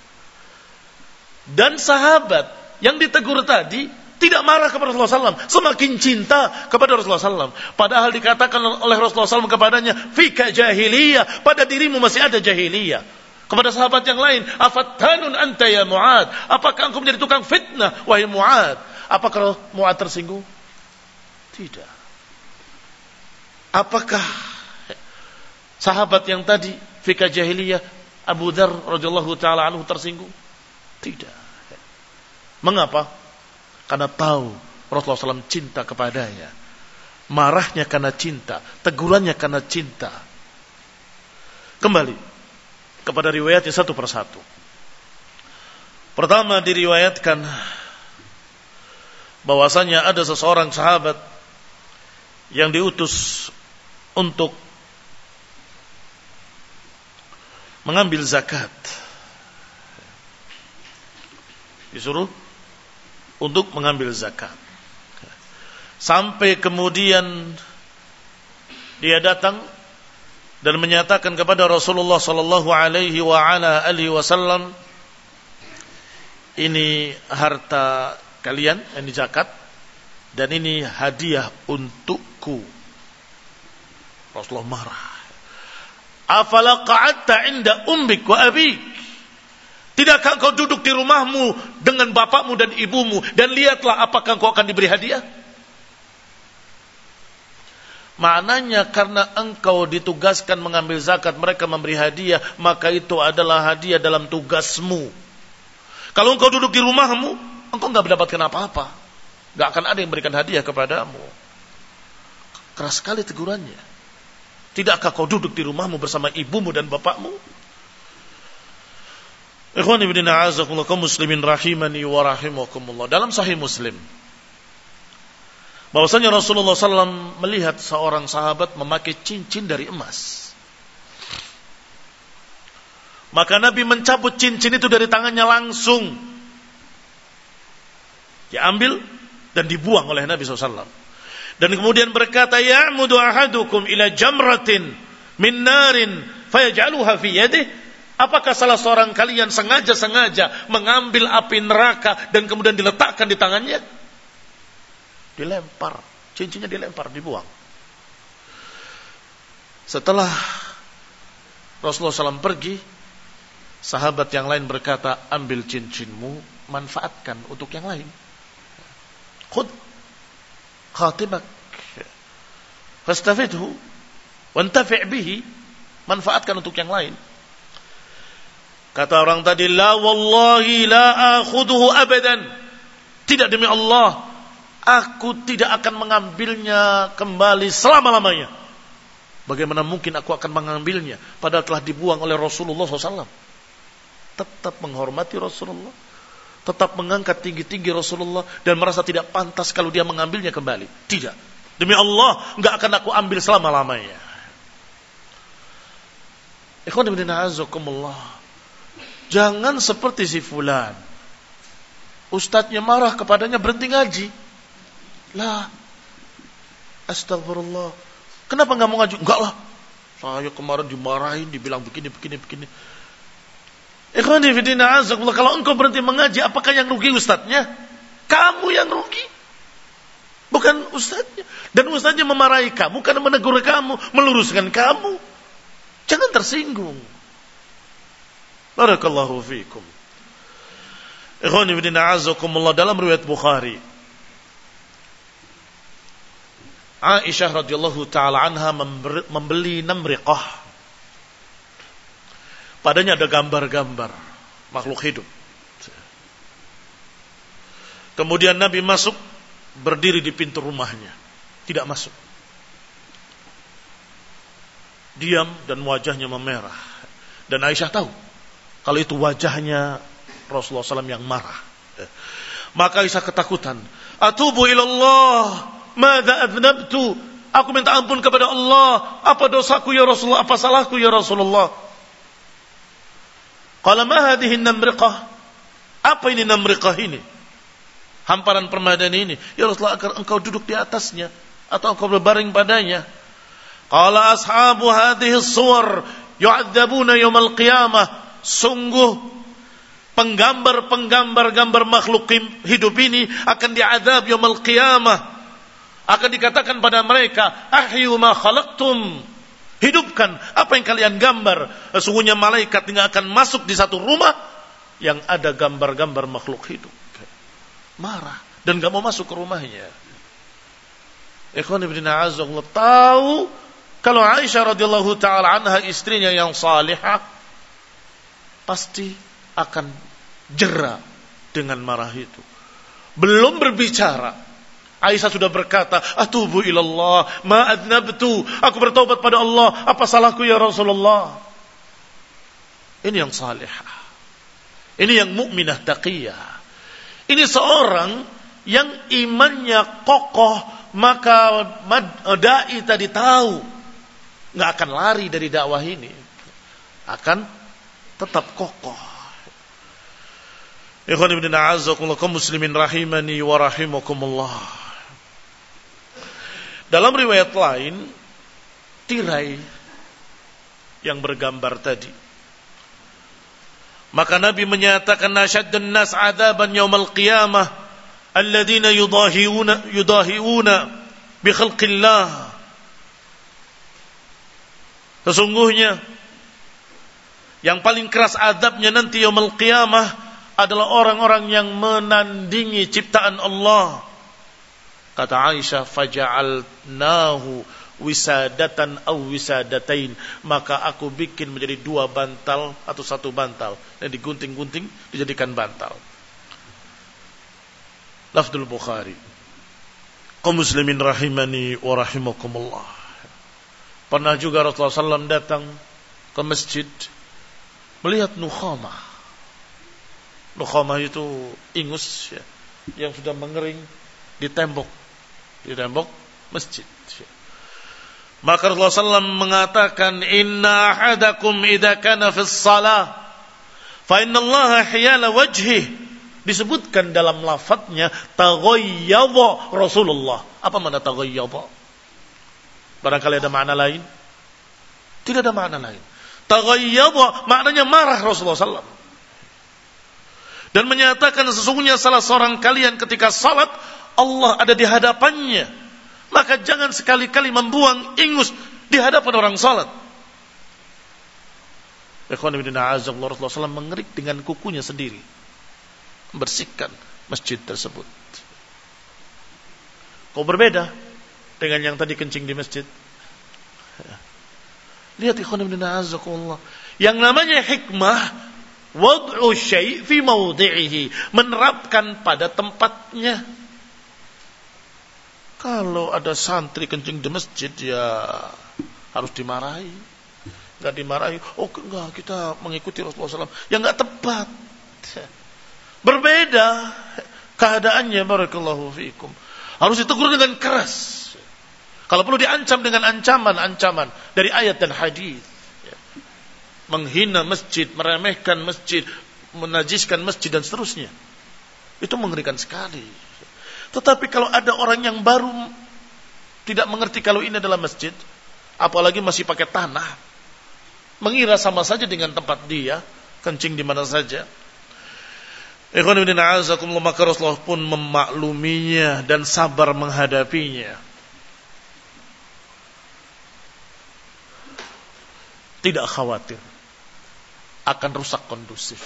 S1: Dan sahabat yang ditegur tadi tidak marah kepada Rasulullah SAW, semakin cinta kepada Rasulullah SAW. Padahal dikatakan oleh Rasulullah SAW kepadanya, fika jahiliyah, pada dirimu masih ada jahiliyah. Kepada sahabat yang lain, afattanun anta ya Mu'ad, apakah engkau menjadi tukang fitnah wahai Mu'ad? Apakah Mu'ad tersinggung? Tidak. Apakah sahabat yang tadi fika jahiliyah Abu Dzar radhiyallahu taala anhu tersinggung? Tidak. Mengapa? Karena tahu Rasulullah SAW cinta kepadanya. Marahnya karena cinta, tegurannya karena cinta. Kembali kepada riwayatnya satu persatu. Pertama diriwayatkan bahwasanya ada seseorang sahabat yang diutus untuk mengambil zakat. Disuruh untuk mengambil zakat. Sampai kemudian dia datang dan menyatakan kepada Rasulullah sallallahu alaihi wa ala alihi wasallam, ini harta kalian yang dizakat dan ini hadiah untukku. Rasulullah marah. Afala qa'adta 'inda ummik wa abik? Tidakkah kau duduk di rumahmu dengan bapakmu dan ibumu dan lihatlah apakah kau akan diberi hadiah? Maknanya karena engkau ditugaskan mengambil zakat, mereka memberi hadiah, maka itu adalah hadiah dalam tugasmu. Kalau engkau duduk di rumahmu, engkau enggak mendapatkan apa-apa. Enggak akan ada yang memberikan hadiah kepadamu. Keras sekali tegurannya. Tidakkah kau duduk di rumahmu bersama ibumu dan bapakmu? Ikhwani ibn a'azakumullah, kaum muslimin rahimani wa rahimakumullah. Dalam Sahih Muslim, bahwasanya Rasulullah SAW melihat seorang sahabat memakai cincin dari emas. Maka Nabi mencabut cincin itu dari tangannya langsung. Diambil dan dibuang oleh Nabi SAW. Dan kemudian berkata, ya'mudu ahadukum ila jamratin min narin fayaj'aluha fi yadihi. Apakah salah seorang kalian sengaja-sengaja mengambil api neraka dan kemudian diletakkan di tangannya? Dilempar, cincinnya dilempar, dibuang. Setelah Rasulullah SAW pergi, sahabat yang lain berkata, ambil cincinmu, manfaatkan untuk yang lain. Khud khatibak fastafidhu wantafi' bihi, manfaatkan untuk yang lain. Kata orang tadi, la wallahi la akhuduhu abadan. Tidak, demi Allah, aku tidak akan mengambilnya kembali selama-lamanya. Bagaimana mungkin aku akan mengambilnya padahal telah dibuang oleh Rasulullah SAW. Tetap menghormati Rasulullah, tetap mengangkat tinggi-tinggi Rasulullah, dan merasa tidak pantas kalau dia mengambilnya kembali. Tidak, demi Allah, enggak akan aku ambil selama-lamanya. Ikhwan ibn a'azakumullah, jangan seperti si fulan, ustadznya marah kepadanya berhenti ngaji. Lah, astagfirullah, kenapa nggak mau ngaji? Enggak lah, saya kemarin dimarahin, dibilang begini. Ikhwan fillah, azakumullah, kalau engkau berhenti mengaji, apakah yang rugi ustadznya? Kamu yang rugi, bukan ustadznya. Dan ustadznya memarahi kamu karena menegur kamu, meluruskan kamu. Jangan tersinggung. Barakallahu fiikum. Ikhwani fillah, a'azakumullah, dalam riwayat Bukhari, Aisyah radhiyallahu taala anha membeli namriqah. Padanya ada gambar-gambar makhluk hidup. Kemudian Nabi masuk, berdiri di pintu rumahnya, tidak masuk. Diam dan wajahnya memerah. Dan Aisyah tahu kalau itu wajahnya Rasulullah SAW yang marah. Maka Aisyah ketakutan. Atubu ilallah, madza adnabtu? Aku minta ampun kepada Allah. Apa dosaku ya Rasulullah? Apa salahku ya Rasulullah? Qala ma hadhihi namriqah? Apa ini namriqah ini? Hamparan permadani ini. Ya Rasulullah, agar engkau duduk di atasnya atau engkau berbaring padanya. Qala ashabu hadhihi as-suwar yu'adzabuna yaumil qiyamah. Sungguh penggambar makhluk hidup ini akan diazab yaumul qiyamah. Akan dikatakan pada mereka, ahyu ma khalaqtum, hidupkan apa yang kalian gambar. Sesungguhnya malaikat tidak akan masuk di satu rumah yang ada gambar-gambar makhluk hidup. Marah dan gak mau masuk ke rumahnya. Ikhwan ibn a'azakumullah, tahu kalau Aisyah radhiyallahu taala anha istrinya yang salihah pasti akan jera dengan marah itu. Belum berbicara, Aisyah sudah berkata, atubu ilallah, ma adnabtu, aku bertaubat pada Allah, apa salahku ya Rasulullah? Ini yang salihah, ini yang mukminah taqiyah, ini seorang yang imannya kokoh. Maka dai tadi tahu nggak akan lari dari dakwah ini, akan tetap kokoh. Ikhwan ibn a'azakumullah, kaum muslimin rahimani wa rahimakumullah. Dalam riwayat lain, tirai yang bergambar tadi, maka Nabi menyatakan, asyaddun nas 'adzaban yaumal qiyamah alladziina yudahiuna bi khalqillah. Sesungguhnya yang paling keras adabnya nanti yaumul qiyamah adalah orang-orang yang menandingi ciptaan Allah. Kata Aisyah, faja'alnahu wisadatan aw wisadatain, maka aku bikin menjadi 2 bantal atau 1 bantal, dan digunting-gunting dijadikan bantal. Lafzul Bukhari. Kaum muslimin rahimani wa rahimakumullah. Pernah juga Rasulullah SAW datang ke masjid melihat nukhamah. Nukhamah itu ingus ya, yang sudah mengering di tembok masjid. Maka Rasulullah SAW mengatakan, inna ahadakum idza kana fis salah fa innallaha hiyala wajhi. Disebutkan dalam lafadznya taghayyadha Rasulullah. Apa makna taghayyadha? Barangkali ada makna lain? Tidak ada makna lain. Taghayyadha maknanya marah Rasulullah SAW. Dan menyatakan sesungguhnya salah seorang kalian ketika salat Allah ada di hadapannya, maka jangan sekali-kali membuang ingus di hadapan orang salat. Ikhwan fillah, Rasulullah SAW mengerik dengan kukunya sendiri, membersihkan masjid tersebut. Kok berbeda dengan yang tadi kencing di masjid? Lihat ikhwan fillah, yang namanya hikmah wad'u syai' fi mawdi'ihi, menerapkan pada tempatnya. Kalau ada santri kencing di masjid ya harus dimarahi. Enggak dimarahi, oh enggak, kita mengikuti Rasulullah SAW. Ya enggak tepat. Berbeda keadaannya, barakallahu fiikum. Harus ditegur dengan keras. Kalau perlu diancam dengan ancaman-ancaman dari ayat dan hadis. Menghina masjid, meremehkan masjid, menajiskan masjid dan seterusnya. Itu mengerikan sekali. Tetapi kalau ada orang yang baru tidak mengerti kalau ini adalah masjid, apalagi masih pakai tanah, mengira sama saja dengan tempat dia, kencing di mana saja. Ikhwan fillah, a'azakumullah, maka Rasulullah pun memakluminya dan sabar menghadapinya. Tidak khawatir akan rusak kondusif.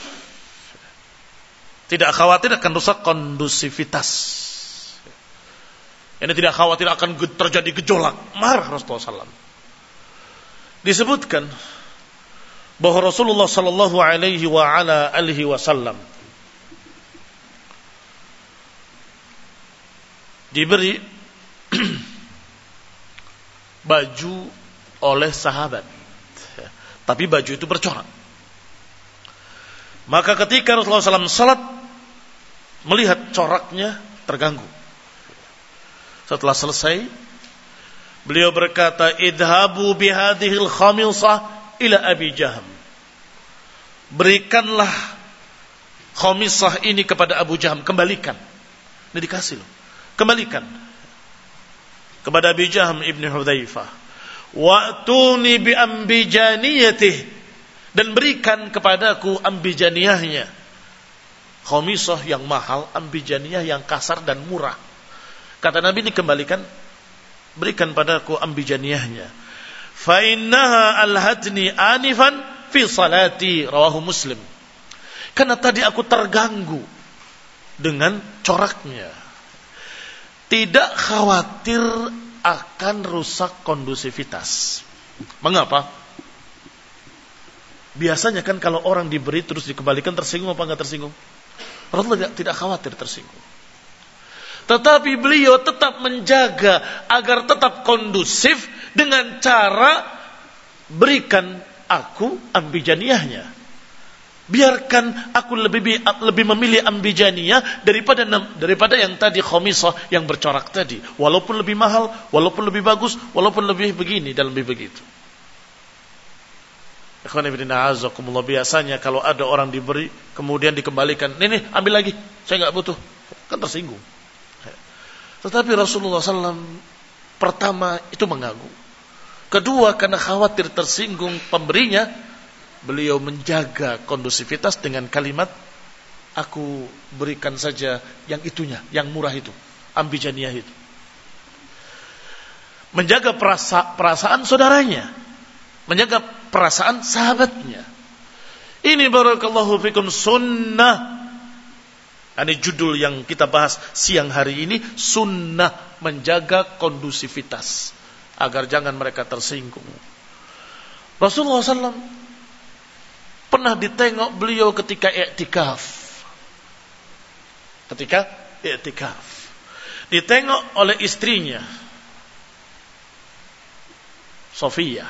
S1: Tidak khawatir akan rusak kondusivitas. Ini tidak khawatir akan terjadi gejolak. Marah Rasulullah SAW. Disebutkan bahwa Rasulullah sallallahu alaihi wa ala alihi wasallam diberi baju oleh sahabat, tapi baju itu bercorak. Maka ketika Rasulullah SAW salat, melihat coraknya terganggu. Setelah selesai, beliau berkata, idhabu bihadihil khamisah ila Abi Jaham. Berikanlah khamisah ini kepada Abu Jaham, kembalikan. Ini dikasih loh, kembalikan kepada Abi Jaham ibn Hudzaifah. Wa'tuni bi ambijaniyatih, dan berikan kepadaku ambijaniyahnya. Khamisah yang mahal, ambijaniyah yang kasar dan murah. Kata Nabi, ini kembalikan, berikan padaku ambijaniyahnya. Fa innaha alhatni anifan fi salati, rawahu Muslim. Karena tadi aku terganggu dengan coraknya. Tidak khawatir akan rusak kondusivitas. Mengapa? Biasanya kan kalau orang diberi terus dikembalikan, tersinggung apa enggak tersinggung? Rasulullah tidak khawatir tersinggung. Tetapi beliau tetap menjaga agar tetap kondusif dengan cara berikan aku ambijaniyahnya. Biarkan aku lebih memilih ambijaniyah daripada yang tadi khamisah yang bercorak tadi. Walaupun lebih mahal, walaupun lebih bagus, walaupun lebih begini dan lebih begitu. Ikhwan fillah, a'azakumullah, biasanya kalau ada orang diberi kemudian dikembalikan, nih ambil lagi, saya enggak butuh, kan tersinggung. Tetapi Rasulullah SAW pertama itu mengganggu. Kedua, karena khawatir tersinggung pemberinya, beliau menjaga kondusivitas dengan kalimat, aku berikan saja yang itunya, yang murah itu, ambijaniyah itu. Menjaga perasaan saudaranya. menjaga perasaan sahabatnya. Ini barakallahu fikum sunnah. Ini judul yang kita bahas siang hari ini, sunnah menjaga kondusivitas agar jangan mereka tersinggung. Rasulullah SAW pernah ditengok beliau ketika i'tikaf. Ditengok oleh istrinya Sofia.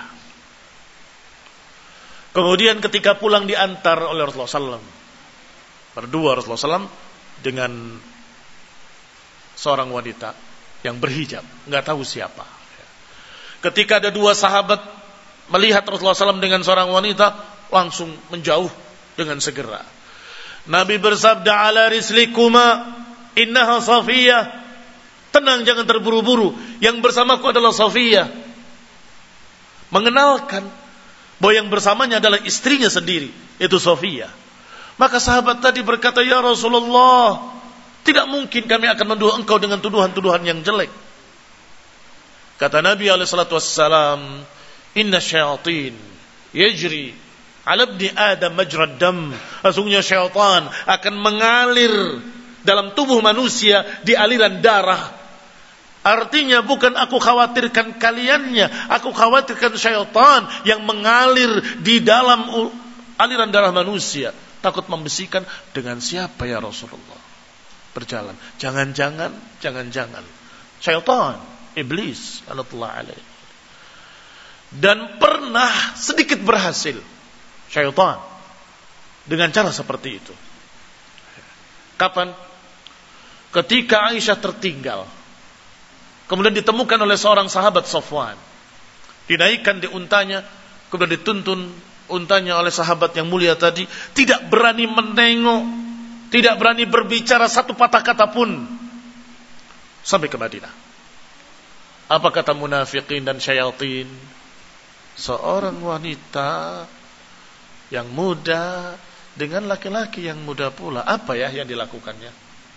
S1: Kemudian ketika pulang diantar oleh Rasulullah SAW. Berdua Rasulullah SAW dengan seorang wanita yang berhijab, nggak tahu siapa. Ketika ada dua sahabat melihat Rasulullah SAW dengan seorang wanita, langsung menjauh dengan segera. Nabi bersabda, ala rislikuma innaha Safiyah. Tenang, jangan terburu-buru. Yang bersamaku adalah Safiyah. Mengenalkan bahwa yang bersamanya adalah istrinya sendiri, itu Safiyah. Maka sahabat tadi berkata, ya Rasulullah, tidak mungkin kami akan menuduh engkau dengan tuduhan-tuduhan yang jelek. Kata Nabi SAW, inna syayatin yajri ala ibni Adam majrad dam. Sesungguhnya syaitan akan mengalir dalam tubuh manusia di aliran darah. Artinya bukan aku khawatirkan kaliannya, aku khawatirkan syaitan yang mengalir di dalam aliran darah manusia. Takut membisikkan, dengan siapa ya Rasulullah berjalan? Jangan-jangan syaitan, iblis, Allah alaih. Dan pernah sedikit berhasil syaitan dengan cara seperti itu. Kapan? Ketika Aisyah tertinggal, kemudian ditemukan oleh seorang sahabat Safwan, dinaikkan di untanya, kemudian dituntun untanya oleh sahabat yang mulia tadi, tidak berani menengok, tidak berani berbicara satu patah kata pun sampai ke Madinah. Apa kata munafikin dan syayatin? Seorang wanita yang muda dengan laki-laki yang muda pula, apa ya yang dilakukannya?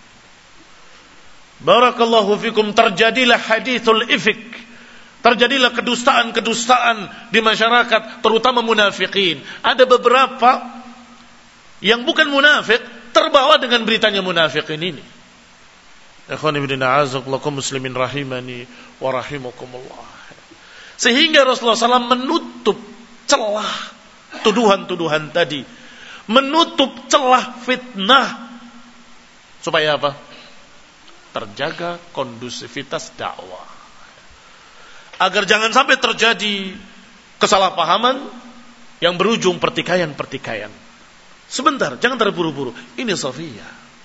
S1: Barakallahu fikum, terjadilah hadithul ifk. Terjadilah kedustaan-kedustaan di masyarakat, terutama munafikin. Ada beberapa yang bukan munafik terbawa dengan beritanya munafikin ini. Ikhwan ibn a'azakum muslimin rahimani wa rahimakumullah. Sehingga Rasulullah SAW menutup celah tuduhan-tuduhan tadi, menutup celah fitnah, supaya apa? Terjaga kondusivitas dakwah. Agar jangan sampai terjadi kesalahpahaman yang berujung pertikaian-pertikaian. Sebentar, jangan terburu-buru. Ini Safiyah.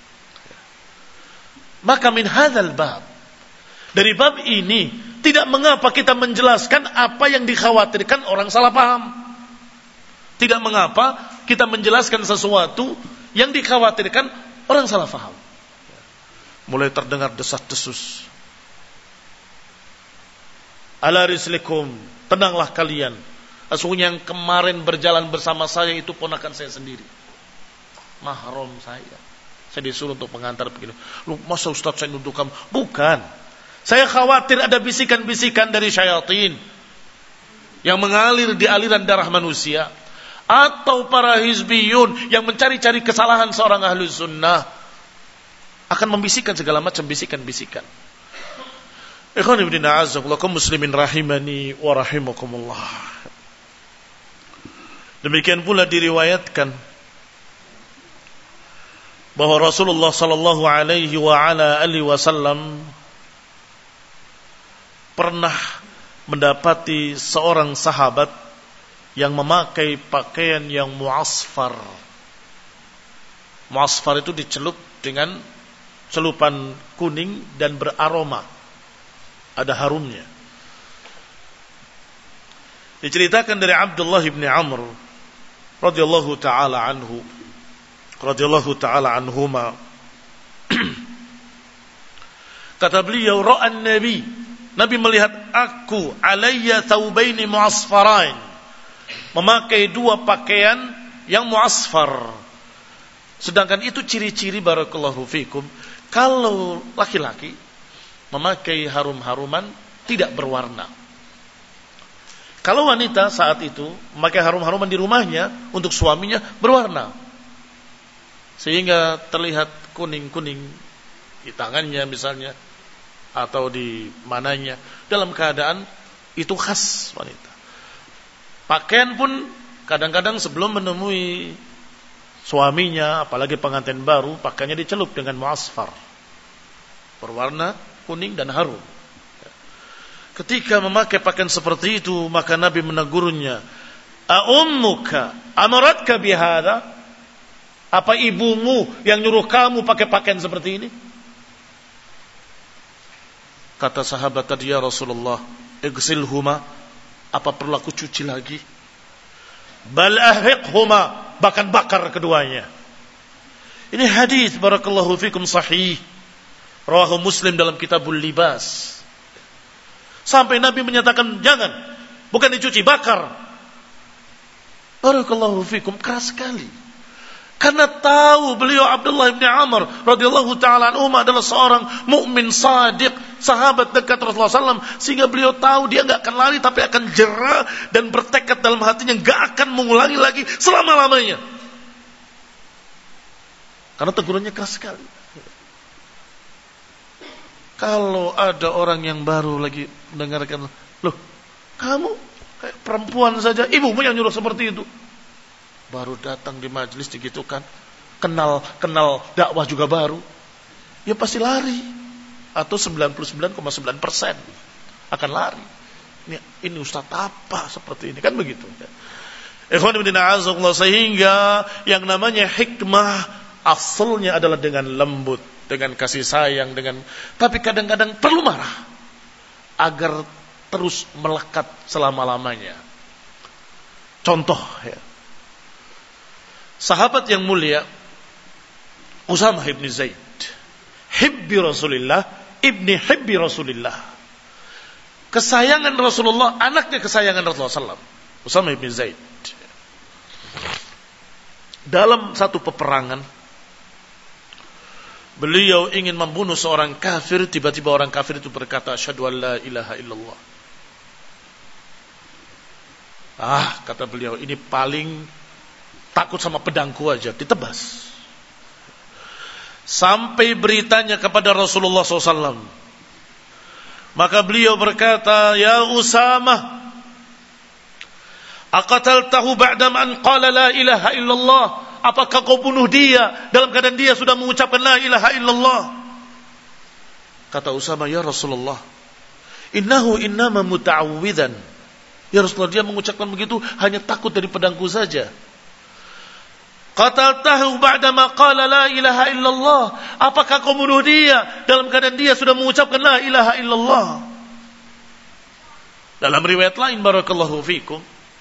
S1: Maka min hadzal bab, dari bab ini tidak mengapa kita menjelaskan apa yang dikhawatirkan orang salah paham. Tidak mengapa kita menjelaskan sesuatu yang dikhawatirkan orang salah paham. Mulai terdengar desas-desus. Ala rislikum, tenanglah kalian. Sesungguhnya yang kemarin berjalan bersama saya itu ponakan saya sendiri, mahram saya. Saya disuruh untuk mengantar begini. Lu masa Ustaz saya nuduh kamu? Bukan. Saya khawatir ada bisikan-bisikan dari syayatin yang mengalir di aliran darah manusia, atau para hizbiyun yang mencari-cari kesalahan seorang ahli sunnah akan membisikkan segala macam bisikan-bisikan. Ikhwan ibn a'azakullah muslimin rahimani wa rahimakumullah. Demikian pula diriwayatkan bahwa Rasulullah sallallahu alaihi wa ala alihi wasallam pernah mendapati seorang sahabat yang memakai pakaian yang mu'asfar. Mu'asfar itu dicelup dengan celupan kuning dan beraroma, ada harumnya. Diceritakan dari Abdullah bin Amr radhiyallahu taala anhu, radhiyallahu taala anhuma, kata beliau, ra'an nabi, Nabi melihat aku alayya thawbaini mu'asfarain, memakai dua pakaian yang mu'asfar. Sedangkan itu ciri-ciri barakallahu fikum, kalau laki-laki memakai harum-haruman tidak berwarna. Kalau wanita saat itu memakai harum-haruman di rumahnya untuk suaminya berwarna, sehingga terlihat kuning-kuning di tangannya misalnya, atau di mananya, dalam keadaan itu khas wanita. Pakaian pun kadang-kadang sebelum menemui suaminya, apalagi pengantin baru, pakaiannya dicelup dengan muasfar, berwarna kuning dan harum. Ketika memakai pakaian seperti itu, maka Nabi menegurnya, "Ummuka amaratka bihadza?" Apa ibumu yang nyuruh kamu pakai pakaian seperti ini? Kata sahabat tadi, "Ya Rasulullah, igsilhuma." Apa perlu aku cuci lagi? "Bal ahriqhuma." Bahkan bakar keduanya. Ini hadis barakallahu fikum sahih. Rawahu Muslim dalam Kitabul Libas. Sampai Nabi menyatakan jangan, bukan dicuci, bakar. Barakallahu fikum, keras sekali. Karena tahu beliau Abdullah bin Amr radhiyallahu taala anhu adalah seorang mukmin shadiq, sahabat dekat Rasulullah SAW, sehingga beliau tahu dia enggak akan lari tapi akan jera dan bertekad dalam hatinya enggak akan mengulangi lagi selama-lamanya. Karena tegurannya keras sekali. Kalau ada orang yang baru lagi mendengarkan, loh, kamu kayak perempuan saja, ibumu yang nyuruh seperti itu. Baru datang di majelis digitukan, kenal dakwah juga baru, ya pasti lari. Atau 99,9% akan lari. Ini ustaz apa seperti ini, kan begitu. Ikhwan fillah a'azakumullah, sehingga yang namanya hikmah asalnya adalah dengan lembut, dengan kasih sayang, tapi kadang-kadang perlu marah agar terus melekat selama-lamanya. Contoh ya. Sahabat yang mulia Usamah ibn Zaid, hibbi Rasulillah, ibni hibbi Rasulillah. Kesayangan Rasulullah, anaknya kesayangan Rasulullah SAW. Usamah ibn Zaid. Dalam satu peperangan, beliau ingin membunuh seorang kafir, tiba-tiba orang kafir itu berkata, "Asyhadu an la ilaha illallah." Kata beliau, ini paling takut sama pedangku aja, ditebas. Sampai beritanya kepada Rasulullah SAW. Maka beliau berkata, "Ya Usamah, aqataltahu ba'da man qala la ilaha illallah?" Apakah kau bunuh dia dalam keadaan dia sudah mengucapkan la ilaha illallah? Kata Usamah, "Ya Rasulullah, innahu innama muta'awwidzan." Ya Rasulullah, dia mengucapkan begitu hanya takut dari pedangku saja. "Qataltahu ba'da ma qala la ilaha illallah?" Apakah kau bunuh dia dalam keadaan dia sudah mengucapkan la ilaha illallah? Dalam riwayat lain, barakallahu fikum,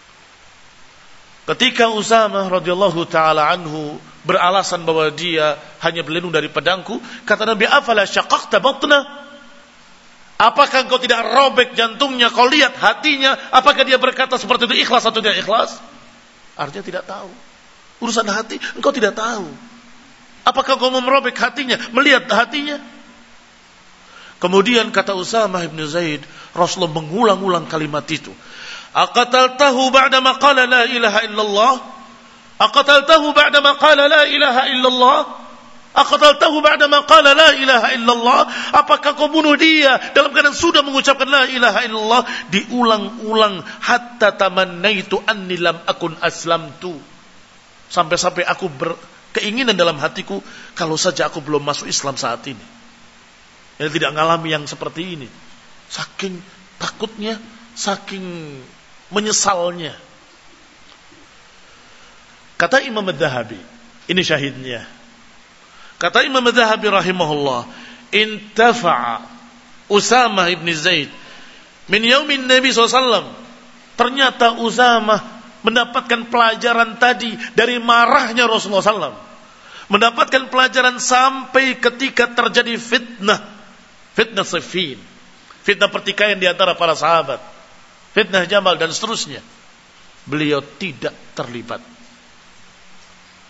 S1: ketika Usamah radhiyallahu taala anhu beralasan bahwa dia hanya berlindung dari pedangku, kata Nabi, "Afala syaqaqta batna?" Apakah engkau tidak robek jantungnya, kau lihat hatinya, apakah dia berkata seperti itu ikhlas atau tidak ikhlas? Artinya tidak tahu. Urusan hati engkau tidak tahu. Apakah kau merobek hatinya, melihat hatinya? Kemudian kata Usamah ibn Zaid, Rasulullah mengulang-ulang kalimat itu. "Aqataltahu ba'da ma qala la ilaha illallah? Aqataltahu ba'da ma qala la ilaha illallah? Aqataltahu ba'da ma qala la ilaha illallah?" Apakah kau bunuh dia dalam keadaan sudah mengucapkan la ilaha illallah? Diulang-ulang, hatta tamannaitu anni lam akun aslamtu. Sampai-sampai aku berkeinginan dalam hatiku, kalau saja aku belum masuk Islam saat ini. Yang tidak mengalami yang seperti ini. Saking takutnya, saking menyesalnya. Kata Imam Adz-Dzahabi, ini syahidnya. Kata Imam Adz-Dzahabi rahimahullah, "Intafa'a Usamah ibn Zaid min yaumin Nabi SAW." Ternyata Usamah mendapatkan pelajaran tadi dari marahnya Rasulullah SAW. Mendapatkan pelajaran sampai ketika terjadi fitnah Siffin, fitnah pertikaian di antara para sahabat, fitnah Jamal dan seterusnya. Beliau tidak terlibat.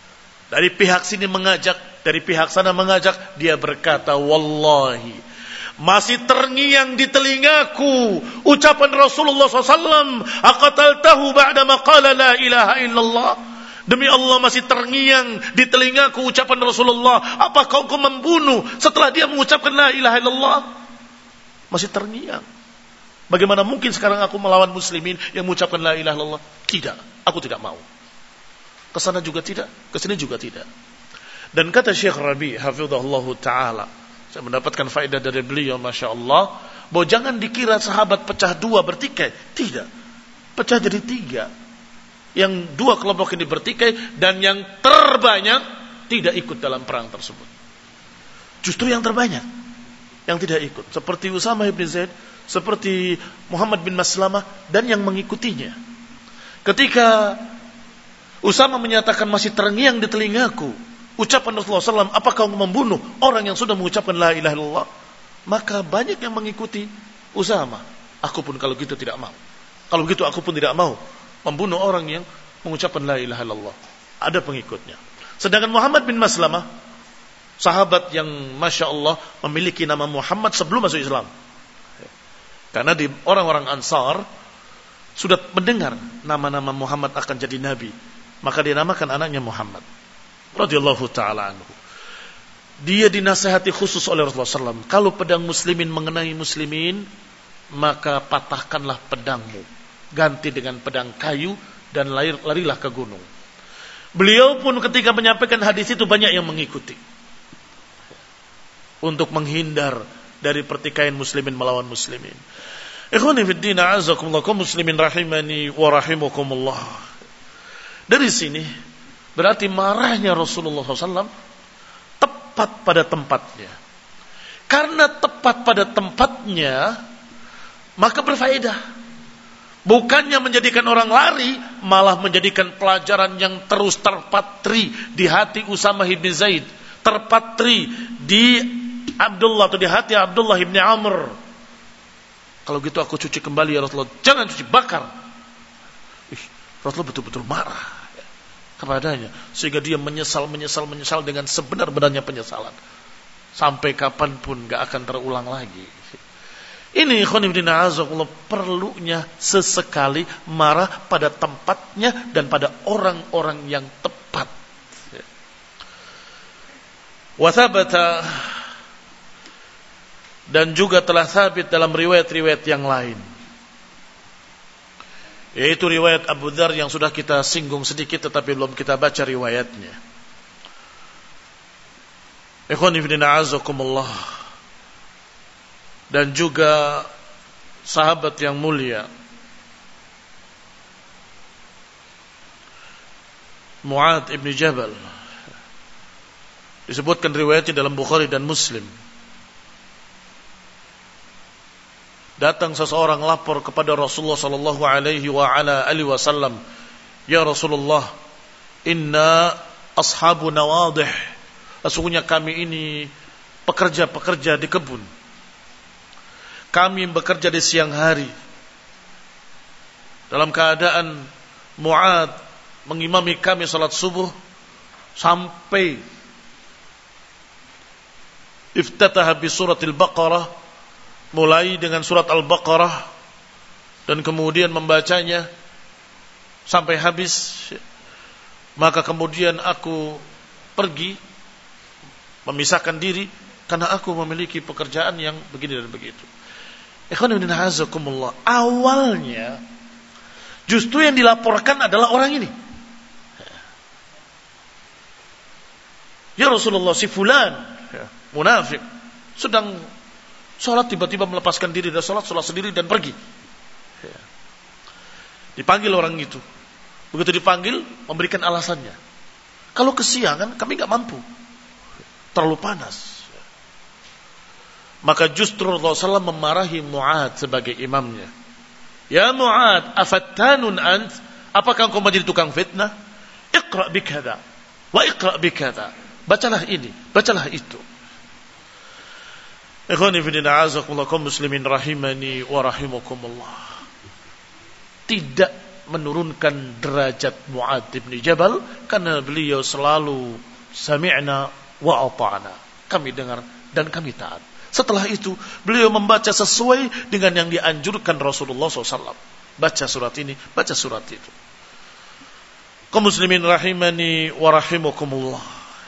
S1: Dari pihak sini mengajak, dari pihak sana mengajak, dia berkata, "Wallahi Masih terngiang di telingaku ucapan Rasulullah SAW, aqataltahu ba'dama qala la ilaha illallah. Demi Allah, masih terngiang di telingaku ucapan Rasulullah, apakah kau membunuh setelah dia mengucapkan la ilaha illallah? Masih terngiang. Bagaimana mungkin sekarang aku melawan muslimin yang mengucapkan la ilaha illallah? Tidak, aku tidak mau. Kesana juga tidak, kesini juga tidak. Dan kata Syekh Rabi hafizahullah ta'ala, saya mendapatkan faedah dari beliau, Masya Allah, bahwa jangan dikira sahabat pecah dua bertikai. Tidak, pecah jadi tiga. Yang dua kelompok ini bertikai, dan yang terbanyak tidak ikut dalam perang tersebut. Justru yang terbanyak yang tidak ikut, seperti Usamah bin Zaid, seperti Muhammad bin Maslamah, dan yang mengikutinya. Ketika Usamah menyatakan masih terngiang di telingaku ucapan Rasulullah SAW, apakah kau membunuh orang yang sudah mengucapkan la ilaha illallah? Maka banyak yang mengikuti Usamah. Aku pun kalau gitu tidak mau. Kalau begitu aku pun tidak mau membunuh orang yang mengucapkan la ilaha illallah. Ada pengikutnya. Sedangkan Muhammad bin Maslamah, sahabat yang Masya Allah memiliki nama Muhammad sebelum masuk Islam. Karena di orang-orang Ansar sudah mendengar nama-nama Muhammad akan jadi nabi, maka dia namakan anaknya Muhammad radhiyallahu ta'ala anhu. Dia dinasihati khusus oleh Rasulullah SAW, kalau pedang muslimin mengenai muslimin, maka patahkanlah pedangmu, ganti dengan pedang kayu, dan larilah ke gunung. Beliau pun ketika menyampaikan hadis itu banyak yang mengikuti, untuk menghindar dari pertikaian muslimin melawan muslimin. Ikhwani fiddin, a'azakumullah, kaum muslimin rahimani wa rahimakumullah. Dari sini berarti marahnya Rasulullah SAW tepat pada tempatnya. Karena tepat pada tempatnya, maka berfaedah. Bukannya menjadikan orang lari, malah menjadikan pelajaran yang terus terpatri di hati Usamah bin Zaid, terpatri di Abdullah atau di hati Abdullah bin Amr. Kalau gitu aku cuci kembali ya Rasulullah. Jangan cuci, bakar. Rasulullah betul-betul marah kepadanya, sehingga dia menyesal dengan sebenar-benarnya penyesalan. Sampai kapanpun gak akan terulang lagi. Ini khonibdina azakullah, perlunya sesekali marah pada tempatnya dan pada orang-orang yang tepat. Wathabata, dan juga telah sabit dalam riwayat-riwayat yang lain, yaitu riwayat Abu Dzar yang sudah kita singgung sedikit tetapi belum kita baca riwayatnya. Ikhwani fillah azakumullah, dan juga sahabat yang mulia Mu'adz ibn Jabal, disebutkan riwayatnya dalam Bukhari dan Muslim. Datang seseorang lapor kepada Rasulullah sallallahu alaihi wasallam, "Ya Rasulullah, inna ashabu nawadih." Sesungguhnya kami ini pekerja-pekerja di kebun. Kami bekerja di siang hari. Dalam keadaan Mu'adz mengimami kami salat subuh sampai iftataha bi suratil Baqarah, mulai dengan surat Al-Baqarah dan kemudian membacanya sampai habis. Maka kemudian aku pergi memisahkan diri karena aku memiliki pekerjaan yang begini dan begitu. Ikhwan ibn hazakumullah, awalnya justru yang dilaporkan adalah orang ini. Ya Rasulullah, si fulan munafik sedang sholat, tiba-tiba melepaskan diri dari sholat sendiri dan pergi. Dipanggil orang itu. Begitu dipanggil, memberikan alasannya. Kalau kesiangan, kami gak mampu, terlalu panas. Maka justru Rasulullah SAW memarahi Mu'adz sebagai imamnya. Ya Mu'adz, afattanun ant? Apakah engkau menjadi tukang fitnah? Iqra' bikada wa iqra' bikada. Bacalah ini, bacalah itu. Ikhwani fillah azakumullah, kaum muslimin rahimani wa rahimakumullah. Tidak menurunkan derajat Mu'adz bin Jabal, karena beliau selalu sami'na wa ata'na. Kami dengar dan kami taat. Setelah itu, beliau membaca sesuai dengan yang dianjurkan Rasulullah SAW. Baca surat ini, baca surat itu. Kaum muslimin rahimani wa rahimakumullah.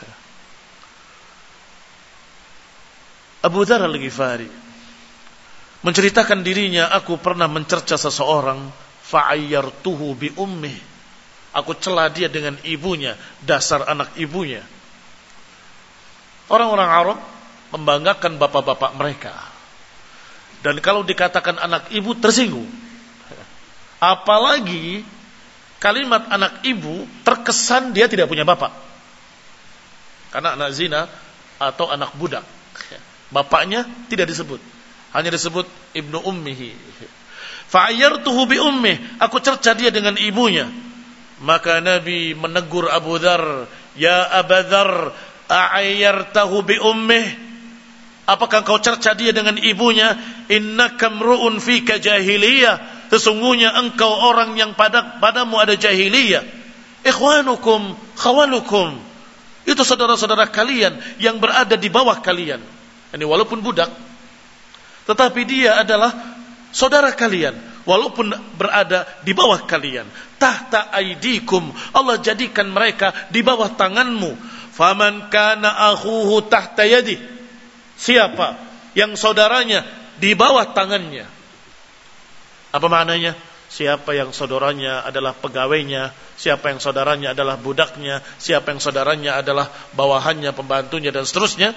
S1: Abu Dzar Al-Ghifari menceritakan dirinya, aku pernah mencerca seseorang, fa'ayyartuhu bi ummih. Aku cela dia dengan ibunya, dasar anak ibunya. Orang-orang Arab membanggakan bapak-bapak mereka. Dan kalau dikatakan anak ibu tersinggung. Apalagi kalimat anak ibu terkesan dia tidak punya bapak. Karena anak zina atau anak budak. Bapaknya tidak disebut. Hanya disebut ibnu ummihi. Fa'ayyartuhu bi ummih. Aku cerca dia dengan ibunya. Maka Nabi menegur Abu Dzar, ya Abu Dzar, a'ayyartahu bi ummih. Apakah kau cerca dia dengan ibunya? Innaka mru'un fika jahiliyah. Sesungguhnya engkau orang yang padamu ada jahiliyah. Ikhwanukum, khawalukum. Itu saudara-saudara kalian yang berada di bawah kalian. Ini walaupun budak, tetapi dia adalah saudara kalian. Walaupun berada di bawah kalian. Tahta aidikum. Allah jadikan mereka di bawah tanganmu. Faman kana akhuhu tahta yadih. Siapa yang saudaranya di bawah tangannya? Apa maknanya? Siapa yang saudaranya adalah pegawainya, siapa yang saudaranya adalah budaknya, siapa yang saudaranya adalah bawahannya, pembantunya dan seterusnya.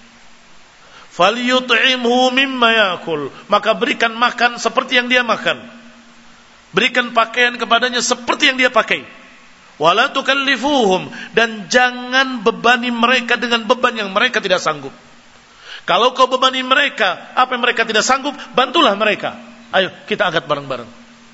S1: Falyut'imhu mimma yakul. Maka berikan makan seperti yang dia makan. Berikan pakaian kepadanya seperti yang dia pakai. Wala tukallifuhum. Dan jangan bebani mereka dengan beban yang mereka tidak sanggup. Kalau kau bebani mereka apa yang mereka tidak sanggup, bantulah mereka. Ayo kita angkat bareng-bareng.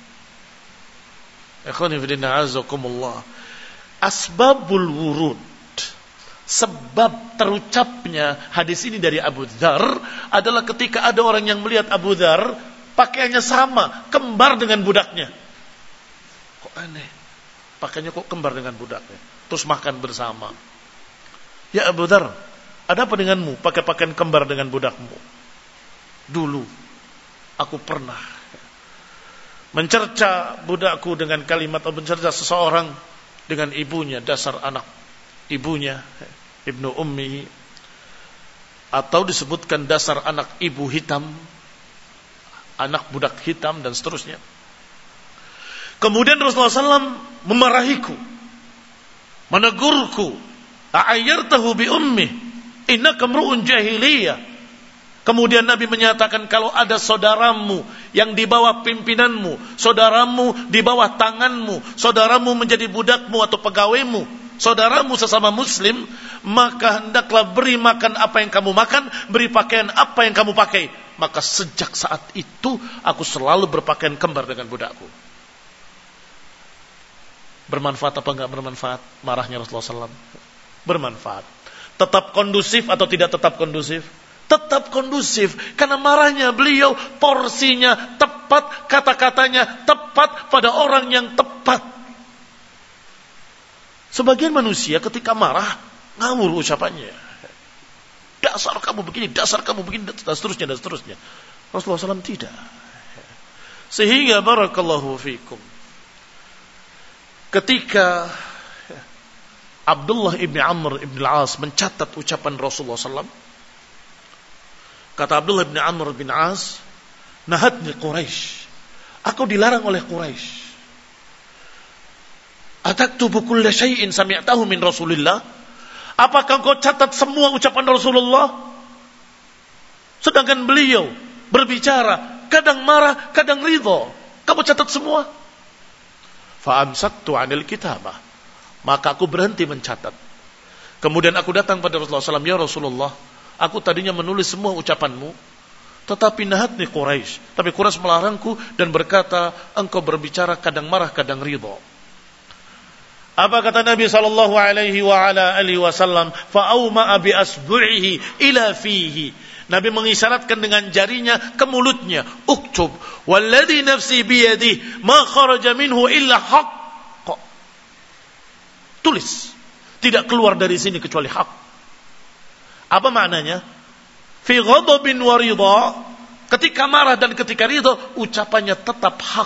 S1: Ikhwani fillah azakumullah. Asbabul wurud, sebab terucapnya hadis ini dari Abu Dzar adalah ketika ada orang yang melihat Abu Dzar pakaiannya sama, kembar dengan budaknya. Kok aneh? Pakaiannya kok kembar dengan budaknya. Terus makan bersama. Ya Abu Dzar, ada apa denganmu pakai pakaian kembar dengan budakmu? Dulu aku pernah mencerca budakku dengan kalimat, atau mencerca seseorang dengan ibunya, dasar anak ibunya, ibnu ummi, atau disebutkan dasar anak ibu hitam, anak budak hitam dan seterusnya. Kemudian Rasulullah SAW memarahiku, menegurku, a'ayyartahu bi ummi, innaka mru'un jahiliyah. Kemudian Nabi menyatakan, kalau ada saudaramu yang di bawah pimpinanmu, saudaramu di bawah tanganmu, saudaramu menjadi budakmu atau pegawaimu, saudaramu sesama muslim, maka hendaklah beri makan apa yang kamu makan, beri pakaian apa yang kamu pakai. Maka sejak saat itu aku selalu berpakaian kembar dengan budakku. Bermanfaat apa enggak bermanfaat marahnya Rasulullah SAW? Bermanfaat. Tetap kondusif atau tidak tetap kondusif? Tetap kondusif, karena marahnya beliau porsinya tepat, kata-katanya tepat pada orang yang tepat. Sebagian manusia ketika marah ngawur ucapannya. Dasar kamu begini, dasar kamu begini, dan seterusnya dan seterusnya. Rasulullah SAW tidak. Sehingga barakallahu fikum, ketika Abdullah ibn Amr ibn al-As mencatat ucapan Rasulullah SAW, kata Abdullah bin Amr bin As, nahatni Quraisy. Aku dilarang oleh Quraisy. Ataktubu kulla syai'in sami'tahu min Rasulillah? Apakah kau catat semua ucapan Rasulullah? Sedangkan beliau berbicara, kadang marah, kadang ridha. Kamu catat semua? Fa'amsaktu 'anil kitabah. Maka aku berhenti mencatat. Kemudian aku datang pada Rasulullah SAW, ya Rasulullah, aku tadinya menulis semua ucapanmu, tetapi nahatni Quraisy. Tapi Quraisy melarangku dan berkata, engkau berbicara kadang marah, kadang ridha. Apa kata Nabi sallallahu alaihi wa ala alihi wasallam? Fa'awma'a bi asbu'ihi ila fihi. Nabi mengisyaratkan dengan jarinya ke mulutnya. Uktub walladhi nafsi biyadihi ma kharaja minhu illa haqq. Tulis. Tidak keluar dari sini kecuali hak. Apa maknanya? fi ghadabin wa ridha, ketika marah dan ketika ridha, ucapannya tetap hak.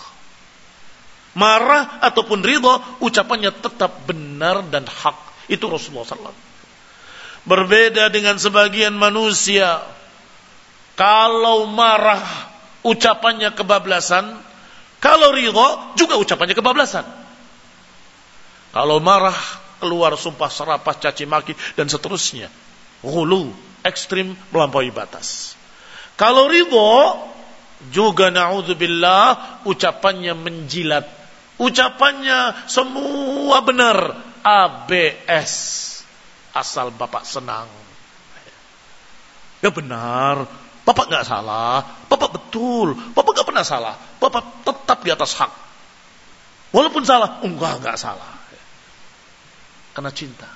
S1: Marah ataupun ridha, ucapannya tetap benar dan hak. Itu Rasulullah SAW. Berbeda dengan sebagian manusia, kalau marah ucapannya kebablasan, kalau ridha juga ucapannya kebablasan. Kalau marah keluar sumpah serapah, caci maki dan seterusnya. Ghulu, ekstrim, melampaui batas. Kalau ridha juga na'udzubillah, ucapannya menjilat. Ucapannya semua benar, ABS, asal Bapak senang. Ya benar, Bapak gak salah, Bapak betul, Bapak gak pernah salah, Bapak tetap di atas hak. Walaupun salah, enggak salah. Karena cinta.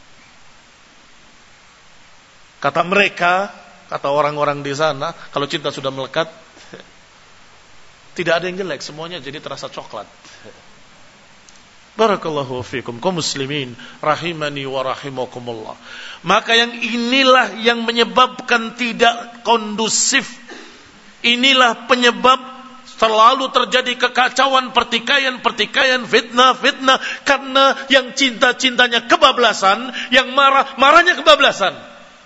S1: Kata mereka, kata orang-orang di sana, kalau cinta sudah melekat, tidak ada yang jelek, semuanya jadi terasa coklat. Barakallahu fikum, kaum muslimin rahimani wa rahimakumullah. Maka yang inilah yang menyebabkan tidak kondusif. Inilah penyebab selalu terjadi kekacauan, pertikaian, fitnah. Karena yang cinta-cintanya kebablasan, yang marahnya kebablasan.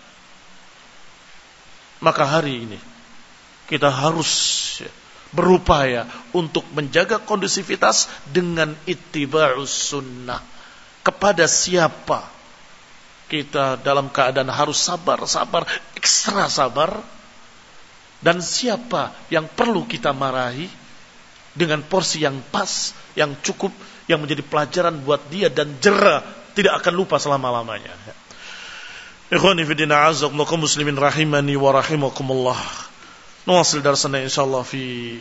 S1: Maka hari ini kita harus berupaya untuk menjaga kondusivitas dengan ittiba'us sunnah. Kepada siapa kita dalam keadaan harus sabar, ekstra sabar. Dan siapa yang perlu kita marahi dengan porsi yang pas, yang cukup, yang menjadi pelajaran buat dia dan jera, tidak akan lupa selama-lamanya. Ikhwani fi din, a'azzakumullah muslimin rahimani wa rahimakumullah. Nuwasil darsana insyaallah fi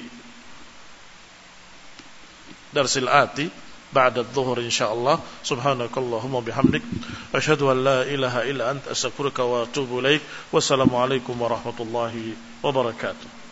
S1: darsil ati ba'da adh-dhuhur insyaallah. Subhanakallahumma bihamdik asyhadu an la ilaha illa anta astaghfiruka wa atubu ilaik. Wassalamu alaikum warahmatullahi wabarakatuh.